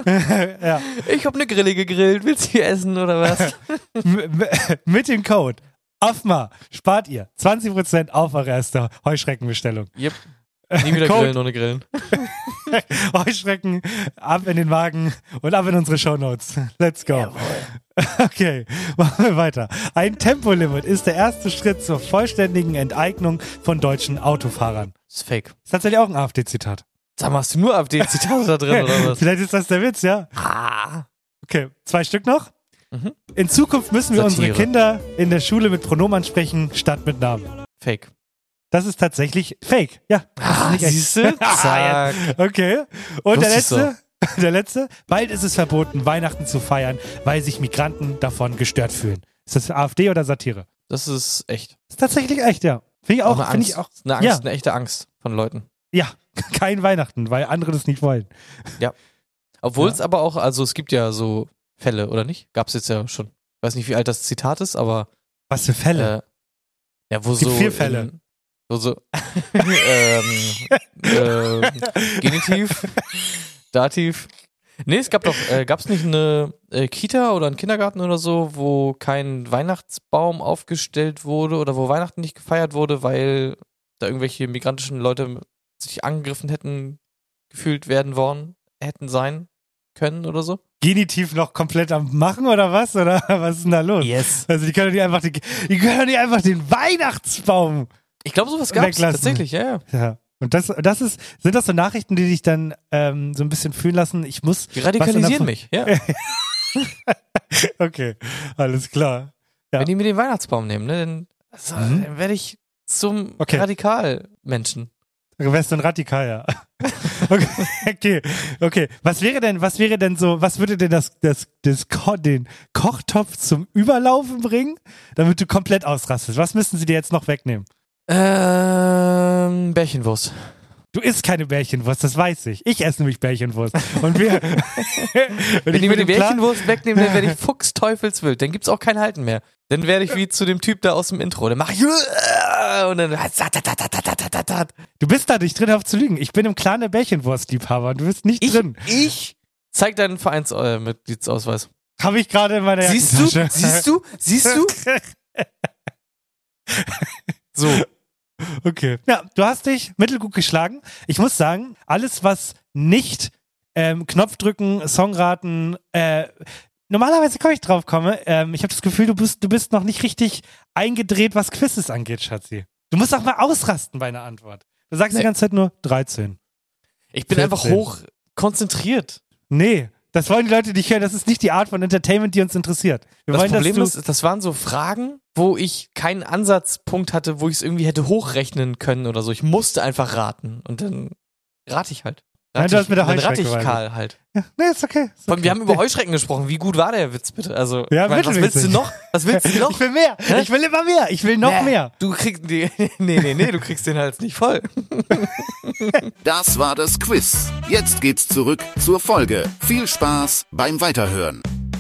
S2: Ja.
S10: Ich hab eine Grille gegrillt. Willst du hier essen oder was?
S2: M- m- mit dem Code A F M A spart ihr zwanzig Prozent auf eure erste Heuschreckenbestellung.
S10: Yep. Nie wieder
S2: Code-
S10: grillen ohne Grillen.
S2: Heuschrecken, ab in den Wagen und ab in unsere Shownotes. Let's go. Okay, machen wir weiter. Ein Tempolimit ist der erste Schritt zur vollständigen Enteignung von deutschen Autofahrern.
S10: Ist fake.
S2: Ist tatsächlich auch ein AfD-Zitat.
S10: Sag mal, hast du nur AfD-Zitate da drin oder was?
S2: Vielleicht ist das der Witz, ja?
S10: Ah.
S2: Okay, zwei Stück noch.
S10: Mhm.
S2: In Zukunft müssen wir
S10: Satire.
S2: unsere Kinder in der Schule mit Pronomen ansprechen, statt mit Namen.
S10: Fake.
S2: Das ist tatsächlich fake. Ja. Das ist nicht echt.
S10: Siehst du?
S2: Ah,
S10: Zack.
S2: jetzt. Okay. Und der
S10: Wusste ich
S2: letzte, der letzte. Bald ist es verboten, Weihnachten zu feiern, weil sich Migranten davon gestört fühlen. Ist das AfD oder Satire?
S10: Das ist echt.
S2: Ist tatsächlich echt, ja. Finde ich
S10: Auch
S2: auch.
S10: eine
S2: Finde
S10: Angst.
S2: ich auch.
S10: Eine Angst,
S2: Ja.
S10: eine echte Angst von Leuten.
S2: Ja. Kein Weihnachten, weil andere das nicht wollen.
S10: Ja. Obwohl
S2: Ja.
S10: es aber auch, also es gibt ja so Fälle, oder nicht? Gab es jetzt ja schon. Ich weiß nicht, wie alt das Zitat ist, aber
S2: Was für Fälle?
S10: äh, ja, wo
S2: Es gibt
S10: so
S2: vier Fälle.
S10: In, So, so. ähm, äh, Genitiv, Dativ. Nee, es gab doch, äh, gab es nicht eine äh, Kita oder einen Kindergarten oder so, wo kein Weihnachtsbaum aufgestellt wurde oder wo Weihnachten nicht gefeiert wurde, weil da irgendwelche migrantischen Leute sich angegriffen hätten, gefühlt werden worden, hätten sein können oder so?
S2: Genitiv noch komplett am Machen oder was? Oder was ist denn da los?
S10: Yes.
S2: Also die können doch nicht einfach, die, die können doch nicht einfach den Weihnachtsbaum
S10: Ich glaube, sowas gab es tatsächlich, ja, ja.
S2: Ja. Und das, das ist, sind das so Nachrichten, die dich dann ähm, so ein bisschen fühlen lassen, ich muss...
S10: Die radikalisieren mich, ja.
S2: Okay, alles klar. Ja.
S10: Wenn die mir den Weihnachtsbaum nehmen, ne, dann, also,
S2: Mhm.
S10: dann werde ich zum
S2: Okay.
S10: Radikal-Menschen.
S2: Du wärst ein Radikal, ja. Okay, okay, okay. Was wäre denn, was wäre denn so, was würde denn das, das, das Ko- den Kochtopf zum Überlaufen bringen, damit du komplett ausrastest? Was müssten sie dir jetzt noch wegnehmen?
S10: Ähm, Bärchenwurst.
S2: Du isst keine Bärchenwurst, das weiß ich. Ich esse nämlich Bärchenwurst. Und wir.
S10: Wenn die mir die Bärchenwurst wegnehmen, dann werde ich fuchsteufelswild. Dann gibt's auch kein Halten mehr. Dann werde ich wie zu dem Typ da aus dem Intro. Dann mach ich und dann
S2: Du bist da nicht drin, auf zu lügen. Ich bin im Clan der Bärchenwurstliebhaber und du bist nicht
S10: ich,
S2: drin.
S10: Ich zeig deinen Vereinsmitgliedsausweis.
S2: Habe ich gerade in meiner
S10: Siehst du?
S2: Jackentasche.
S10: Siehst du? Siehst du? So.
S2: Okay. Ja, du hast dich mittelgut geschlagen. Ich muss sagen, alles, was nicht ähm, Knopfdrücken, Songraten, äh, normalerweise komme ich drauf komme, ähm, ich habe das Gefühl, du bist, du bist noch nicht richtig eingedreht, was Quizzes angeht, Schatzi. Du musst auch mal ausrasten bei einer Antwort. Du sagst
S10: Nee.
S2: die ganze Zeit nur dreizehn.
S10: Ich bin
S2: vierzehn.
S10: einfach hoch konzentriert.
S2: Nee, das wollen die Leute nicht hören. Das ist nicht die Art von Entertainment, die uns interessiert. Wir
S10: Das
S2: wollen,
S10: Problem
S2: dass du
S10: ist, das waren so Fragen, wo ich keinen Ansatzpunkt hatte, wo ich es irgendwie hätte hochrechnen können oder so. Ich musste einfach raten und dann rate ich halt.
S2: Nein,
S10: Rate
S2: du hast
S10: ich,
S2: mit der
S10: dann rate
S2: Heuschrecke
S10: ich
S2: weiter.
S10: Karl halt.
S2: Ja, nee, ist okay. Ist
S10: Vor allem,
S2: okay.
S10: Wir haben über Heuschrecken gesprochen. Wie gut war der Witz bitte? Also,
S2: Ja,
S10: ich mein, was
S2: mittelmäßig.
S10: willst du noch? Was willst du noch?
S2: Ich will mehr.
S10: Hä?
S2: Ich will immer mehr. Ich will noch
S10: Nee,
S2: mehr.
S10: Du kriegst die, nee, nee, nee, du kriegst den Hals nicht voll.
S11: Das war das Quiz. Jetzt geht's zurück zur Folge. Viel Spaß beim Weiterhören.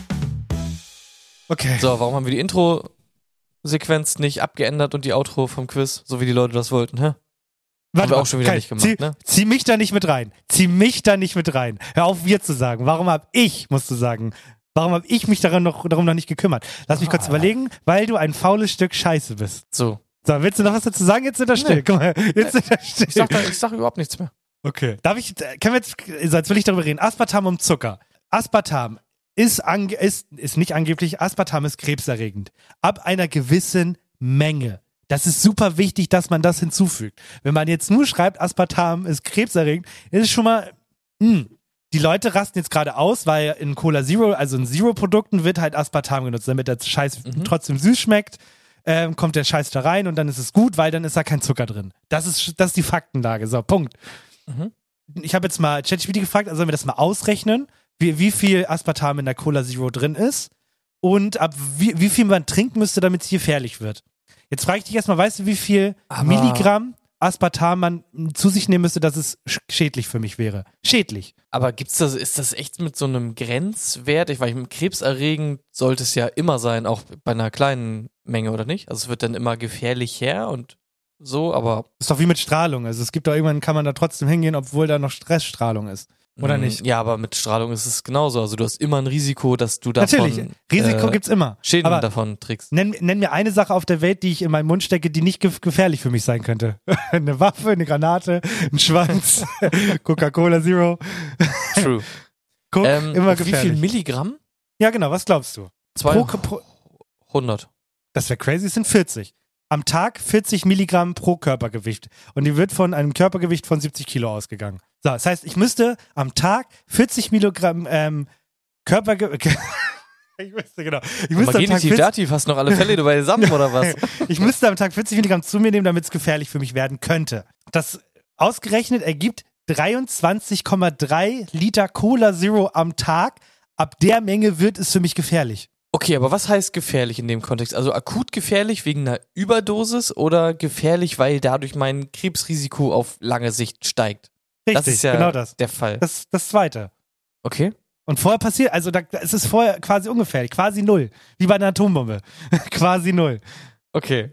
S2: Okay.
S10: So, warum haben wir die Intro-Sequenz nicht abgeändert und die Outro vom Quiz, so wie die Leute das wollten, hä? Haben wir auch schon wieder
S2: Kai,
S10: nicht gemacht,
S2: zieh,
S10: ne?
S2: Zieh mich da nicht mit rein. Zieh mich da nicht mit rein. Hör auf, wir zu sagen. Warum hab ich, musst du sagen, warum hab ich mich daran noch, darum noch nicht gekümmert? Lass mich
S10: Ah.
S2: kurz überlegen, weil du ein faules Stück Scheiße bist.
S10: So.
S2: So, willst du noch was dazu sagen? Jetzt sind wir still.
S10: Nee.
S2: Guck mal, jetzt sind wir still.
S10: Ich sag, da, ich sag überhaupt nichts mehr.
S2: Okay. Darf ich, können wir jetzt, so, jetzt will ich darüber reden. Aspartam und Zucker. Aspartam ist, ange, ist, ist nicht angeblich, Aspartam ist krebserregend. Ab einer gewissen Menge. Das ist super wichtig, dass man das hinzufügt. Wenn man jetzt nur schreibt, Aspartam ist krebserregend, ist es schon mal, mh. Die Leute rasten jetzt gerade aus, weil in Cola Zero, also in Zero-Produkten, wird halt Aspartam genutzt, damit der Scheiß
S10: Mhm.
S2: trotzdem süß schmeckt. Ähm, kommt der Scheiß da rein und dann ist es gut, weil dann ist da kein Zucker drin. Das ist, das ist die Faktenlage. So, Punkt.
S10: Mhm.
S2: Ich habe jetzt mal ChatGPT gefragt, also sollen wir das mal ausrechnen, wie, wie viel Aspartam in der Cola Zero drin ist und ab wie, wie viel man trinken müsste, damit es gefährlich wird. Jetzt frage ich dich erstmal, weißt du, wie viel
S10: Aber-
S2: Milligramm Aspartam man zu sich nehmen müsste, dass es sch- schädlich für mich wäre? Schädlich.
S10: Aber gibt's das, ist das echt mit so einem Grenzwert? Ich weiß, krebserregend sollte es ja immer sein, auch bei einer kleinen Menge, oder nicht? Also es wird dann immer gefährlicher und so, aber.
S2: Ist doch wie mit Strahlung. Also es gibt doch irgendwann, kann man da trotzdem hingehen, obwohl da noch Stressstrahlung ist. Oder
S10: mh,
S2: nicht?
S10: Ja, aber mit Strahlung ist es genauso. Also du hast immer ein Risiko, dass du davon
S2: Natürlich. Risiko
S10: äh,
S2: gibt's immer.
S10: Schäden
S2: Aber
S10: davon trägst.
S2: Nenn, nenn mir eine Sache auf der Welt, die ich in meinen Mund stecke, die nicht gef- gefährlich für mich sein könnte. Eine Waffe, eine Granate, ein Schwanz, Coca-Cola Zero.
S10: True.
S2: Guck,
S10: ähm,
S2: immer
S10: und wie
S2: gefährlich.
S10: viel Milligramm?
S2: Ja, genau, was glaubst du? Pro, pro,
S10: hundert.
S2: das wäre crazy, es sind vierzig. Am Tag vierzig Milligramm pro Körpergewicht. Und die wird von einem Körpergewicht von siebzig Kilo ausgegangen. So, das heißt, ich müsste am Tag vierzig Milligramm ähm, Körpergewicht. Ich müsste, genau. Ich müsste,
S10: Aber
S2: am Tag
S10: Genitiv,
S2: vierzig,
S10: Dativ, hast du noch alle Fälle dabei zusammen oder was?
S2: ich müsste am Tag vierzig Milligramm zu mir nehmen, damit es gefährlich für mich werden könnte. Das ausgerechnet ergibt dreiundzwanzig Komma drei Liter Cola Zero am Tag. Ab der Menge wird es für mich gefährlich.
S10: Okay, aber was heißt gefährlich in dem Kontext? Also akut gefährlich wegen einer Überdosis oder gefährlich, weil dadurch mein Krebsrisiko auf lange Sicht steigt?
S2: Richtig,
S10: das ist ja
S2: genau das.
S10: der Fall.
S2: Das das Zweite.
S10: Okay.
S2: Und vorher passiert, also da, es ist vorher quasi ungefährlich, quasi null. Wie bei einer Atombombe. Quasi null.
S10: Okay.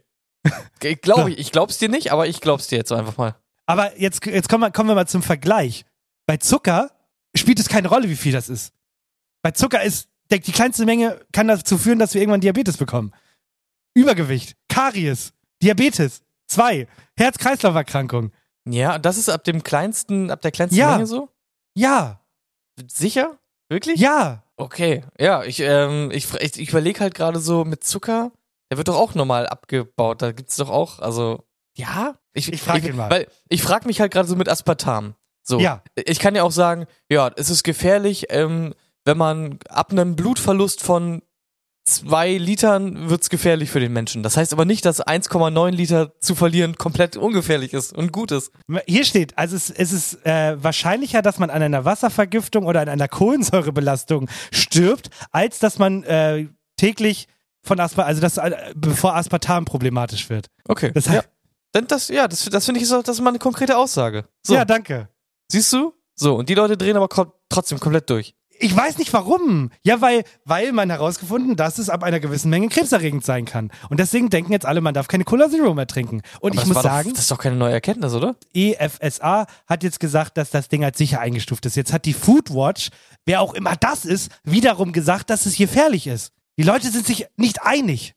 S10: Ich glaube, ich, ich glaub's dir nicht, aber ich glaub's dir jetzt so einfach mal.
S2: Aber jetzt, jetzt kommen, wir, kommen wir mal zum Vergleich. Bei Zucker spielt es keine Rolle, wie viel das ist. Bei Zucker ist, die kleinste Menge kann dazu führen, dass wir irgendwann Diabetes bekommen. Übergewicht, Karies, Diabetes, zwei, Herz-Kreislauf-Erkrankung.
S10: Ja, das ist ab dem kleinsten, ab der kleinsten
S2: Ja.
S10: Menge so?
S2: Ja.
S10: Sicher? Wirklich?
S2: Ja.
S10: Okay, ja, ich, ähm, ich, ich, ich überlege halt gerade so mit Zucker, der wird doch auch normal abgebaut, da gibt's doch auch, also, ja? Ich,
S2: Ich frag ihn mal.
S10: Weil ich frage mich halt gerade so mit Aspartam. So,
S2: Ja.
S10: ich kann ja auch sagen, ja, es ist gefährlich, ähm, wenn man ab einem Blutverlust von zwei Litern wird's gefährlich für den Menschen. Das heißt aber nicht, dass eins Komma neun Liter zu verlieren komplett ungefährlich ist und gut ist.
S2: Hier steht, also es, es ist äh, wahrscheinlicher, dass man an einer Wasservergiftung oder an einer Kohlensäurebelastung stirbt, als dass man äh, täglich von Aspartam, also dass, äh, bevor Aspartam problematisch wird.
S10: Okay.
S2: Das heißt,
S10: ja. Denn das, ja, das, das finde ich so, das ist mal eine konkrete Aussage. So.
S2: Ja, danke.
S10: Siehst du? So, und die Leute drehen aber ko- trotzdem komplett durch.
S2: Ich weiß nicht warum. Ja, weil, weil man herausgefunden, dass es ab einer gewissen Menge krebserregend sein kann. Und deswegen denken jetzt alle, man darf keine Cola Zero mehr trinken. Und
S10: Aber
S2: ich
S10: das
S2: muss
S10: war
S2: sagen,
S10: doch, das ist doch keine neue Erkenntnis, oder?
S2: E F S A hat jetzt gesagt, dass das Ding als sicher eingestuft ist. Jetzt hat die Foodwatch, wer auch immer das ist, wiederum gesagt, dass es gefährlich ist. Die Leute sind sich nicht einig.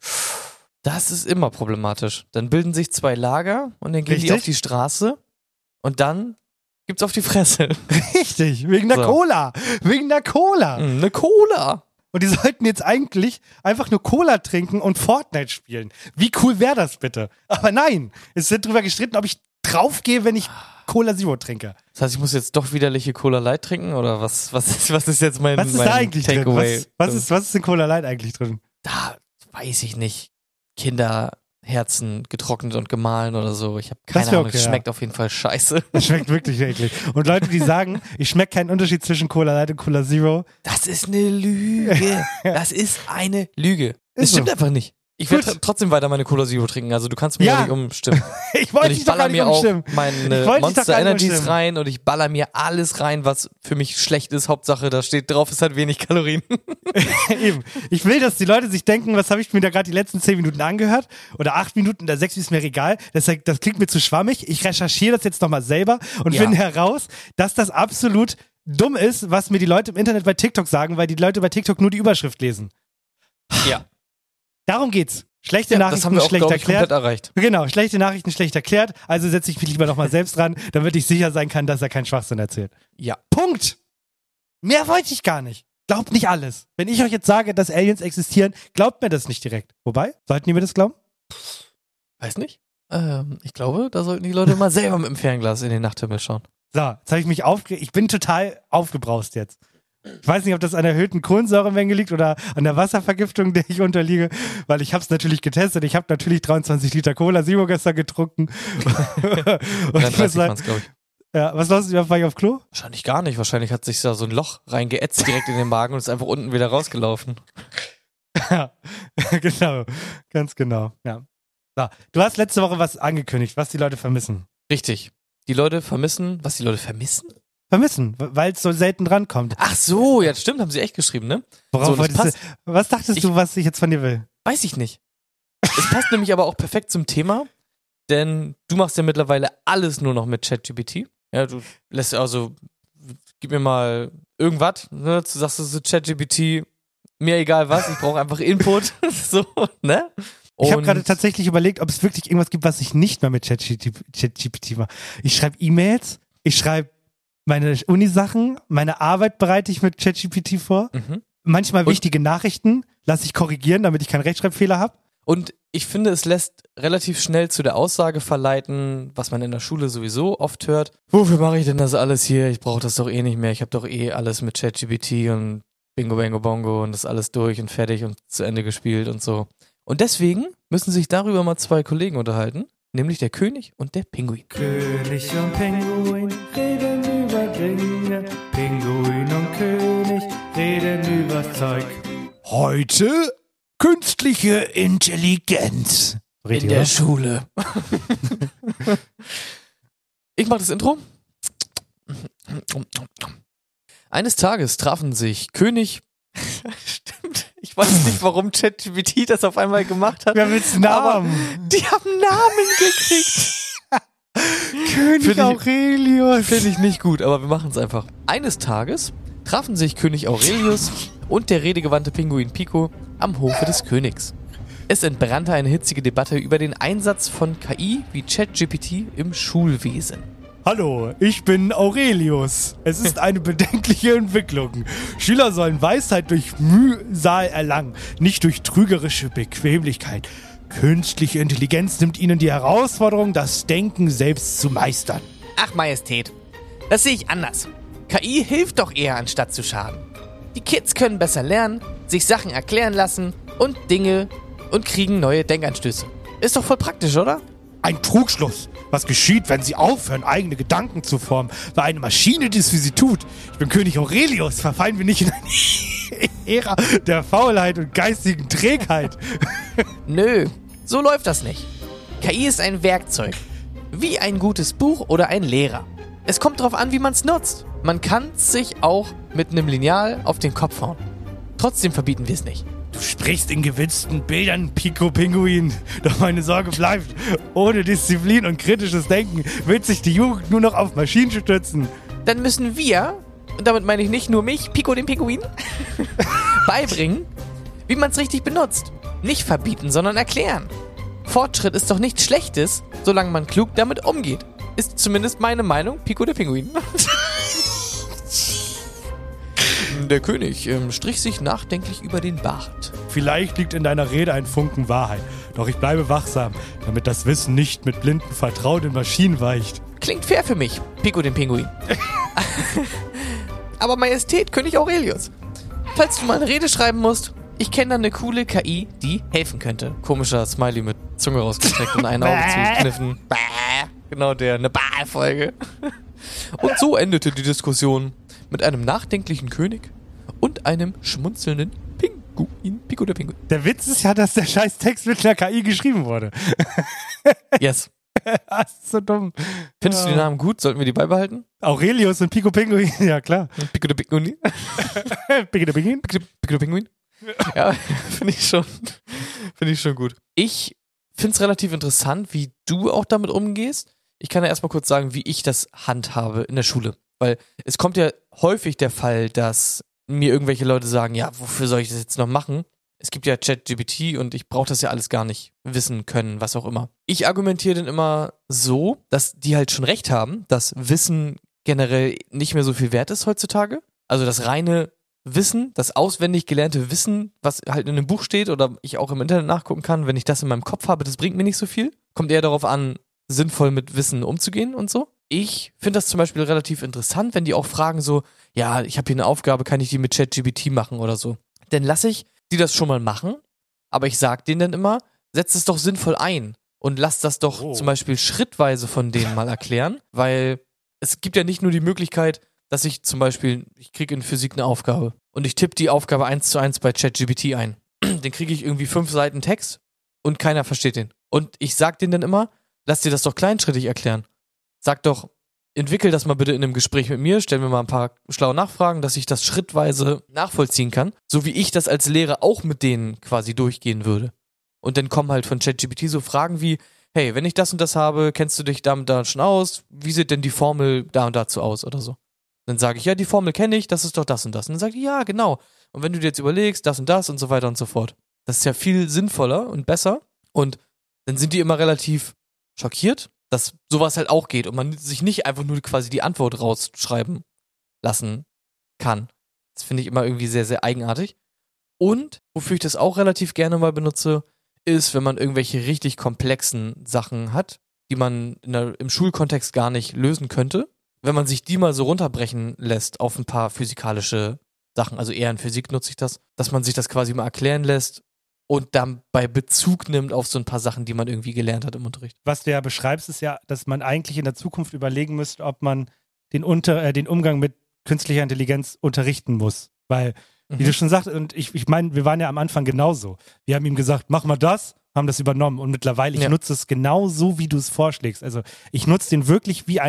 S10: Das ist immer problematisch. Dann bilden sich zwei Lager und dann gehen
S2: Richtig?
S10: die auf die Straße und dann gibt's auf die Fresse.
S2: Richtig, wegen der
S10: So.
S2: Cola. Wegen der Cola.
S10: Mm, Eine Cola.
S2: Und die sollten jetzt eigentlich einfach nur Cola trinken und Fortnite spielen. Wie cool wäre das bitte? Aber nein, es wird drüber gestritten, ob ich draufgehe, wenn ich Cola Zero trinke.
S10: Das heißt, ich muss jetzt doch widerliche Cola Light trinken oder was, was, ist, was ist jetzt mein,
S2: Was ist
S10: mein
S2: da eigentlich drin?
S10: Takeaway?
S2: Was, was, ist, was ist in Cola Light eigentlich drin?
S10: Da weiß ich nicht. Kinderherzen getrocknet und gemahlen oder so. Ich habe keine
S2: Das wär
S10: Ahnung.
S2: okay,
S10: Es
S2: ja.
S10: schmeckt auf jeden Fall scheiße.
S2: Das schmeckt wirklich eklig. Und Leute, die sagen, ich schmecke keinen Unterschied zwischen Cola Light und Cola Zero.
S10: Das ist eine Lüge. Das ist eine Lüge. Das
S2: Ist
S10: stimmt
S2: so.
S10: einfach nicht. Ich werde
S2: Gut.
S10: tr- trotzdem weiter meine Cola Zero trinken. Also du kannst mir
S2: Ja.
S10: ja nicht umstimmen.
S2: Ich wollte
S10: Und
S2: dich
S10: ich
S2: doch gar
S10: baller
S2: nicht
S10: mir auch
S2: umstimmen.
S10: meine
S2: Ich wollte dich doch
S10: Monster
S2: gar nicht
S10: Energies
S2: umstimmen.
S10: rein und ich baller mir alles rein, was für mich schlecht ist. Hauptsache, da steht drauf, es hat wenig Kalorien.
S2: Eben. Ich will, dass die Leute sich denken, was habe ich mir da gerade die letzten zehn Minuten angehört? Oder acht Minuten oder sechs, ist mir egal. Das, das klingt mir zu schwammig. Ich recherchiere das jetzt nochmal selber und
S10: Ja.
S2: finde heraus, dass das absolut dumm ist, was mir die Leute im Internet bei TikTok sagen, weil die Leute bei TikTok nur die Überschrift lesen.
S10: Ja.
S2: Darum geht's. Schlechte
S10: Ja,
S2: Nachrichten,
S10: das haben wir auch,
S2: schlecht
S10: glaube ich,
S2: erklärt.
S10: komplett erreicht.
S2: Genau, schlechte Nachrichten, schlecht erklärt. Also setze ich mich lieber nochmal selbst dran, damit ich sicher sein kann, dass er keinen Schwachsinn erzählt.
S10: Ja.
S2: Punkt. Mehr wollte ich gar nicht. Glaubt nicht alles. Wenn ich euch jetzt sage, dass Aliens existieren, glaubt mir das nicht direkt. Wobei, sollten die mir das glauben?
S10: Weiß nicht. Ähm, ich glaube, da sollten die Leute mal selber mit dem Fernglas in den Nachthimmel schauen.
S2: So, jetzt habe ich mich aufge... Ich bin total aufgebraust jetzt. Ich weiß nicht, ob das an erhöhten Kohlensäuremenge liegt oder an der Wasservergiftung, der ich unterliege, weil ich habe es natürlich getestet. Ich habe natürlich dreiundzwanzig Liter Cola Zero gestern getrunken. Und ich muss
S10: dreißig
S2: sagen,
S10: waren's, glaub ich.
S2: ja, was los? War ich auf Klo?
S10: Wahrscheinlich gar nicht. Wahrscheinlich hat sich da so ein Loch reingeätzt direkt in den Magen und ist einfach unten wieder rausgelaufen.
S2: Ja, genau. Ganz genau. Ja. So, du hast letzte Woche was angekündigt, was die Leute vermissen.
S10: Richtig. Die Leute vermissen, was die Leute vermissen?
S2: Vermissen, weil es so selten drankommt.
S10: Ach so, ja, stimmt, haben sie echt geschrieben, ne?
S2: Worauf
S10: so, das
S2: wolltest
S10: passt,
S2: du, was dachtest
S10: Ich-
S2: du, was ich jetzt von dir will?
S10: weiß ich nicht. Es passt nämlich aber auch perfekt zum Thema, denn du machst ja mittlerweile alles nur noch mit ChatGPT. Ja, du lässt also, gib mir mal irgendwas, ne? Du sagst so ChatGPT, mir egal was, ich brauche einfach Input, so, ne?
S2: Ich habe
S10: Und-
S2: gerade tatsächlich überlegt, ob es wirklich irgendwas gibt, was ich nicht mehr mit ChatGPT mache. Ich schreibe E-Mails, ich schreibe meine Uni-Sachen, meine Arbeit bereite ich mit ChatGPT vor.
S10: Mhm.
S2: Manchmal
S10: Und-
S2: wichtige Nachrichten lasse ich korrigieren, damit ich keinen Rechtschreibfehler habe.
S10: Und ich finde, es lässt relativ schnell zu der Aussage verleiten, was man in der Schule sowieso oft hört. Wofür mache ich denn das alles hier? Ich brauche das doch eh nicht mehr. Ich habe doch eh alles mit ChatGPT und Bingo, Bango, Bongo und das alles durch und fertig und zu Ende gespielt und so. Und deswegen müssen sich darüber mal zwei Kollegen unterhalten, nämlich der König und der Pinguin.
S2: König und Pinguin reden über Dinge. Pinguin und König reden über Zeug. Heute künstliche Intelligenz.
S10: In der Schule. Ich mache das Intro. Eines Tages trafen sich König. Stimmt. Ich weiß nicht, warum ChatGPT das auf einmal gemacht hat.
S2: Wer will's Namen?
S10: Die haben Namen gekriegt.
S2: König
S10: Find ich-
S2: Aurelius.
S10: Finde ich nicht gut, aber wir machen es einfach. Eines Tages trafen sich König Aurelius und der redegewandte Pinguin Pico am Hofe des Königs. Es entbrannte eine hitzige Debatte über den Einsatz von K I wie ChatGPT im Schulwesen.
S2: Hallo, ich bin Aurelius. Es ist eine bedenkliche Entwicklung. Schüler sollen Weisheit durch Mühsal erlangen, nicht durch trügerische Bequemlichkeit. Künstliche Intelligenz nimmt ihnen die Herausforderung, das Denken selbst zu meistern.
S10: Ach, Majestät, das sehe ich anders. K I hilft doch eher, anstatt zu schaden. Die Kids können besser lernen, sich Sachen erklären lassen und Dinge und kriegen neue Denkanstöße. Ist doch voll praktisch, oder?
S2: Ein Trugschluss. Was geschieht, wenn sie aufhören, eigene Gedanken zu formen, weil eine Maschine dies für sie tut? Ich bin König Aurelius. Verfallen wir nicht in eine Ära der Faulheit und geistigen Trägheit.
S10: Nö, so läuft das nicht. K I ist ein Werkzeug. Wie ein gutes Buch oder ein Lehrer. Es kommt drauf an, wie man es nutzt. Man kann es sich auch mit einem Lineal auf den Kopf hauen. Trotzdem verbieten wir es nicht.
S2: Du sprichst in gewitzten Bildern, Pico Pinguin. Doch meine Sorge bleibt. Ohne Disziplin und kritisches Denken wird sich die Jugend nur noch auf Maschinen stützen.
S10: Dann müssen wir, und damit meine ich nicht nur mich, Pico den Pinguin, beibringen, wie man es richtig benutzt. Nicht verbieten, sondern erklären. Fortschritt ist doch nichts Schlechtes, solange man klug damit umgeht. Ist zumindest meine Meinung, Pico der Pinguin. Der König ähm, strich sich nachdenklich über den Bart.
S2: Vielleicht liegt in deiner Rede ein Funken Wahrheit. Doch ich bleibe wachsam, damit das Wissen nicht mit blinden Vertrauen in Maschinen weicht.
S10: Klingt fair für mich, Pico den Pinguin. Aber Majestät, König Aurelius, falls du mal eine Rede schreiben musst, ich kenne da eine coole K I, die helfen könnte. Komischer Smiley mit Zunge rausgestreckt und ein Auge zugekniffen. Bäh. Genau der, eine Bäh-Folge. Und so endete die Diskussion mit einem nachdenklichen König und einem schmunzelnden Pinguin. Pico der Pinguin.
S2: Der Witz ist ja, dass der scheiß Text mit einer K I geschrieben wurde.
S10: Yes.
S2: Das ist so dumm.
S10: Findest du den Namen gut? Sollten wir die beibehalten?
S2: Aurelius und Pico Pinguin, ja klar.
S10: Pico der Pinguin.
S2: Pico der Pinguin?
S10: Pico der Pinguin. Ja, finde ich schon, finde ich schon gut. Ich finde es relativ interessant, wie du auch damit umgehst. Ich kann ja erstmal kurz sagen, wie ich das handhabe in der Schule. Weil es kommt ja häufig der Fall, dass mir irgendwelche Leute sagen, ja, wofür soll ich das jetzt noch machen? Es gibt ja ChatGPT und ich brauche das ja alles gar nicht wissen können, was auch immer. Ich argumentiere dann immer so, dass die halt schon recht haben, dass Wissen generell nicht mehr so viel wert ist heutzutage. Also das reine Wissen, das auswendig gelernte Wissen, was halt in einem Buch steht oder ich auch im Internet nachgucken kann, wenn ich das in meinem Kopf habe, das bringt mir nicht so viel. Kommt eher darauf an, sinnvoll mit Wissen umzugehen und so. Ich finde das zum Beispiel relativ interessant, wenn die auch fragen so, ja, ich habe hier eine Aufgabe, kann ich die mit ChatGPT machen oder so. Dann lasse ich die das schon mal machen, aber ich sage denen dann immer, setz es doch sinnvoll ein und lass das doch oh. zum Beispiel schrittweise von denen mal erklären, weil es gibt ja nicht nur die Möglichkeit, dass ich zum Beispiel, ich kriege in Physik eine Aufgabe und ich tippe die Aufgabe eins zu eins bei ChatGPT ein. Dann kriege ich irgendwie fünf Seiten Text und keiner versteht den. Und ich sag denen dann immer, lass dir das doch kleinschrittig erklären. Sag doch, entwickel das mal bitte in einem Gespräch mit mir, stell mir mal ein paar schlaue Nachfragen, dass ich das schrittweise nachvollziehen kann, so wie ich das als Lehrer auch mit denen quasi durchgehen würde. Und dann kommen halt von ChatGPT so Fragen wie, hey, wenn ich das und das habe, kennst du dich damit da schon aus? Wie sieht denn die Formel da und dazu aus oder so? Dann sage ich, ja, die Formel kenne ich, das ist doch das und das. Und dann sagt die, ja, genau. Und wenn du dir jetzt überlegst, das und das und so weiter und so fort. Das ist ja viel sinnvoller und besser. Und dann sind die immer relativ schockiert, dass sowas halt auch geht und man sich nicht einfach nur quasi die Antwort rausschreiben lassen kann. Das finde ich immer irgendwie sehr, sehr eigenartig. Und wofür ich das auch relativ gerne mal benutze, ist, wenn man irgendwelche richtig komplexen Sachen hat, die man in der, im Schulkontext gar nicht lösen könnte. Wenn man sich die mal so runterbrechen lässt auf ein paar physikalische Sachen, also eher in Physik nutze ich das, dass man sich das quasi mal erklären lässt und dann bei Bezug nimmt auf so ein paar Sachen, die man irgendwie gelernt hat im Unterricht.
S2: Was du ja beschreibst, ist ja, dass man eigentlich in der Zukunft überlegen müsste, ob man den, Unter, äh, den Umgang mit künstlicher Intelligenz unterrichten muss. Weil, mhm. wie du schon sagst, und ich, ich meine, wir waren ja am Anfang genauso. Wir haben ihm gesagt, mach mal das, haben das übernommen und mittlerweile, ich
S10: ja.
S2: nutze es genau so, wie du es vorschlägst. Also ich nutze den wirklich wie ein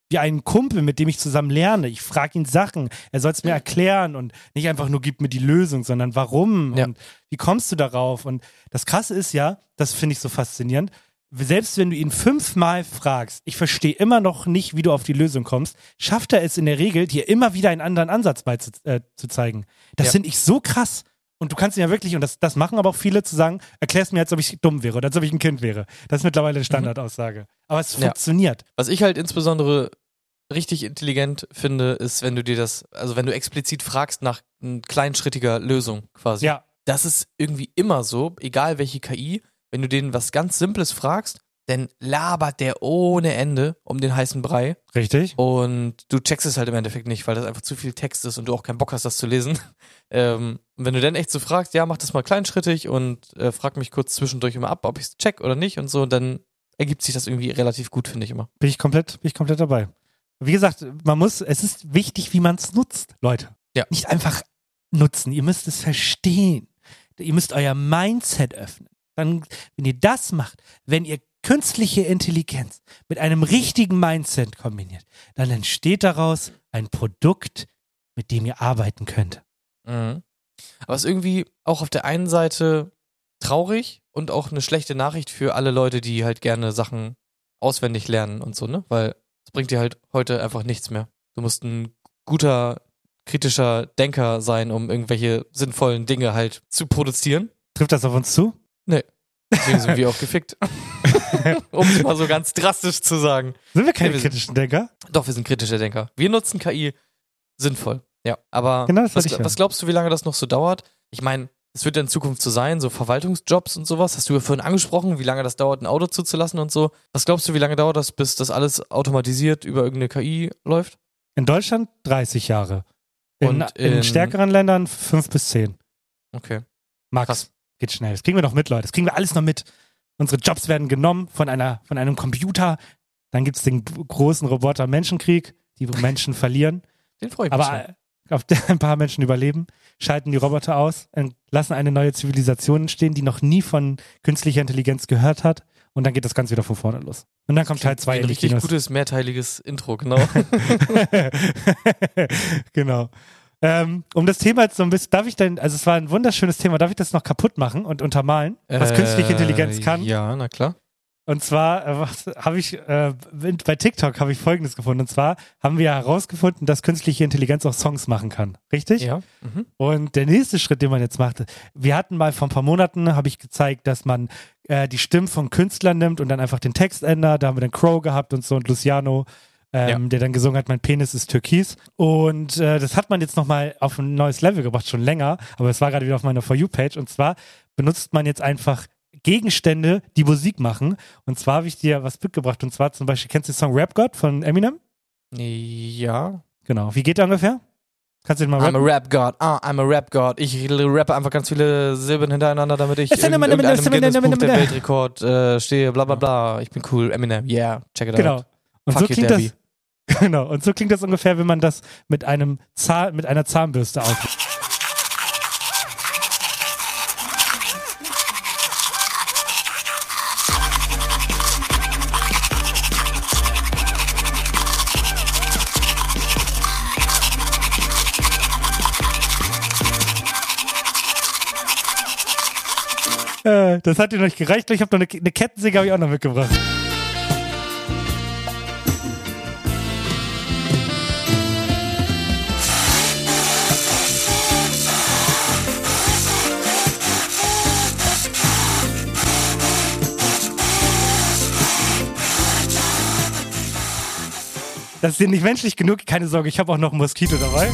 S2: wie einen Kumpel, mit dem ich zusammen lerne. Ich frage ihn Sachen, er soll es mir erklären und nicht einfach nur gib mir die Lösung, sondern warum
S10: Ja.
S2: und wie kommst du darauf? Und das Krasse ist ja, das finde ich so faszinierend, selbst wenn du ihn fünfmal fragst, ich verstehe immer noch nicht, wie du auf die Lösung kommst, schafft er es in der Regel, dir immer wieder einen anderen Ansatz beizuzeigen. Äh, zu zeigen. Das
S10: Ja.
S2: finde ich so krass. Und du kannst ihn ja wirklich, und das, das machen aber auch viele, zu sagen, erklär's mir, als ob ich dumm wäre oder als ob ich ein Kind wäre. Das ist mittlerweile eine Standardaussage. Aber es
S10: Ja.
S2: funktioniert.
S10: Was ich halt insbesondere richtig intelligent finde, ist, wenn du dir das, also wenn du explizit fragst nach n- kleinschrittiger Lösung quasi.
S2: Ja.
S10: Das ist irgendwie immer so, egal welche K I, wenn du denen was ganz Simples fragst, dann labert der ohne Ende um den heißen Brei.
S2: Richtig.
S10: Und du checkst es halt im Endeffekt nicht, weil das einfach zu viel Text ist und du auch keinen Bock hast, das zu lesen. Ähm, und wenn du dann echt so fragst, ja, mach das mal kleinschrittig und äh, frag mich kurz zwischendurch immer ab, ob ich es check oder nicht und so, dann ergibt sich das irgendwie relativ gut, finde ich immer.
S2: Bin ich komplett, bin ich komplett dabei. Wie gesagt, man muss, es ist wichtig, wie man es nutzt, Leute.
S10: Ja.
S2: Nicht einfach nutzen. Ihr müsst es verstehen. Ihr müsst euer Mindset öffnen. Dann, wenn ihr das macht, wenn ihr künstliche Intelligenz mit einem richtigen Mindset kombiniert, dann entsteht daraus ein Produkt, mit dem ihr arbeiten könnt.
S10: Mhm. Aber es ist irgendwie auch auf der einen Seite traurig und auch eine schlechte Nachricht für alle Leute, die halt gerne Sachen auswendig lernen und so, ne? Weil es bringt dir halt heute einfach nichts mehr. Du musst ein guter, kritischer Denker sein, um irgendwelche sinnvollen Dinge halt zu produzieren.
S2: Trifft das auf uns zu?
S10: Nee. Deswegen sind wir auch gefickt. Um es mal so ganz drastisch zu sagen.
S2: Sind wir keine
S10: Nee, wir sind-
S2: kritischen Denker?
S10: Doch, wir sind kritische Denker. Wir nutzen K I sinnvoll. Ja, aber
S2: Genau, das
S10: was,
S2: wollte ich hören.
S10: was glaubst du, wie lange das noch so dauert? Ich meine, es wird ja in Zukunft so sein, so Verwaltungsjobs und sowas. Hast du ja vorhin angesprochen, wie lange das dauert, ein Auto zuzulassen und so. Was glaubst du, wie lange dauert das, bis das alles automatisiert über irgendeine K I läuft?
S2: In Deutschland dreißig Jahre. In,
S10: Und
S2: in,
S10: in-
S2: stärkeren Ländern fünf bis zehn.
S10: Okay.
S2: Max.
S10: Krass.
S2: Geht schnell. Das kriegen wir noch mit, Leute. Das kriegen wir alles noch mit. Unsere Jobs werden genommen von einer, von einem Computer. Dann gibt es den großen Roboter-Menschenkrieg, die Menschen verlieren.
S10: Den freue ich mich
S2: Aber auf der ein paar Menschen überleben, schalten die Roboter aus, und lassen eine neue Zivilisation entstehen, die noch nie von künstlicher Intelligenz gehört hat. Und dann geht das Ganze wieder von vorne los. Und dann kommt Teil zwei
S10: Ein
S2: in die
S10: richtig
S2: Kinos.
S10: gutes, mehrteiliges Intro, genau.
S2: Genau. Ähm, um das Thema jetzt so ein bisschen, darf ich denn, also es war ein wunderschönes Thema, darf ich das noch kaputt machen und untermalen, was
S10: Äh,
S2: künstliche Intelligenz kann?
S10: Ja, na klar.
S2: Und zwar äh, was habe ich äh, bei TikTok habe ich Folgendes gefunden. Und zwar haben wir herausgefunden, dass künstliche Intelligenz auch Songs machen kann. Richtig?
S10: Ja. Mhm.
S2: Und der nächste Schritt, den man jetzt macht, wir hatten mal vor ein paar Monaten, habe ich gezeigt, dass man äh, die Stimmen von Künstlern nimmt und dann einfach den Text ändert. Da haben wir den Crow gehabt und so und Luciano, ähm,
S10: Ja.
S2: der dann gesungen hat, mein Penis ist türkis. Und äh, das hat man jetzt nochmal auf ein neues Level gebracht, schon länger. Aber es war gerade wieder auf meiner For You-Page. Und zwar benutzt man jetzt einfach Gegenstände, die Musik machen. Und zwar habe ich dir was mitgebracht. Und zwar zum Beispiel, kennst du den Song Rap God von Eminem?
S10: Ja.
S2: Genau. Wie geht der ungefähr? Kannst du den mal
S10: I'm a
S2: rappen?
S10: Rap God. Ah, I'm a Rap God. Ich rappe einfach ganz viele Silben hintereinander, damit ich
S2: Es sind
S10: in
S2: immer-
S10: irgendeinem
S2: immer- immer-
S10: Guinness-Buch
S2: immer-
S10: der
S2: immer-
S10: Weltrekord äh, stehe, bla bla bla. Ich bin cool. Eminem. Yeah. Check it
S2: Genau.
S10: out.
S2: Und
S10: Fuck
S2: so
S10: you,
S2: klingt
S10: Debbie.
S2: das. Genau. Und so klingt das ungefähr, wenn man das mit einem Zahn, mit einer Zahnbürste aus. Äh, Das hat dir noch nicht gereicht. Ich habe noch eine, eine Kettensäge habe ich auch noch mitgebracht. Das ist dir nicht menschlich genug. Keine Sorge, ich habe auch noch ein Moskito dabei.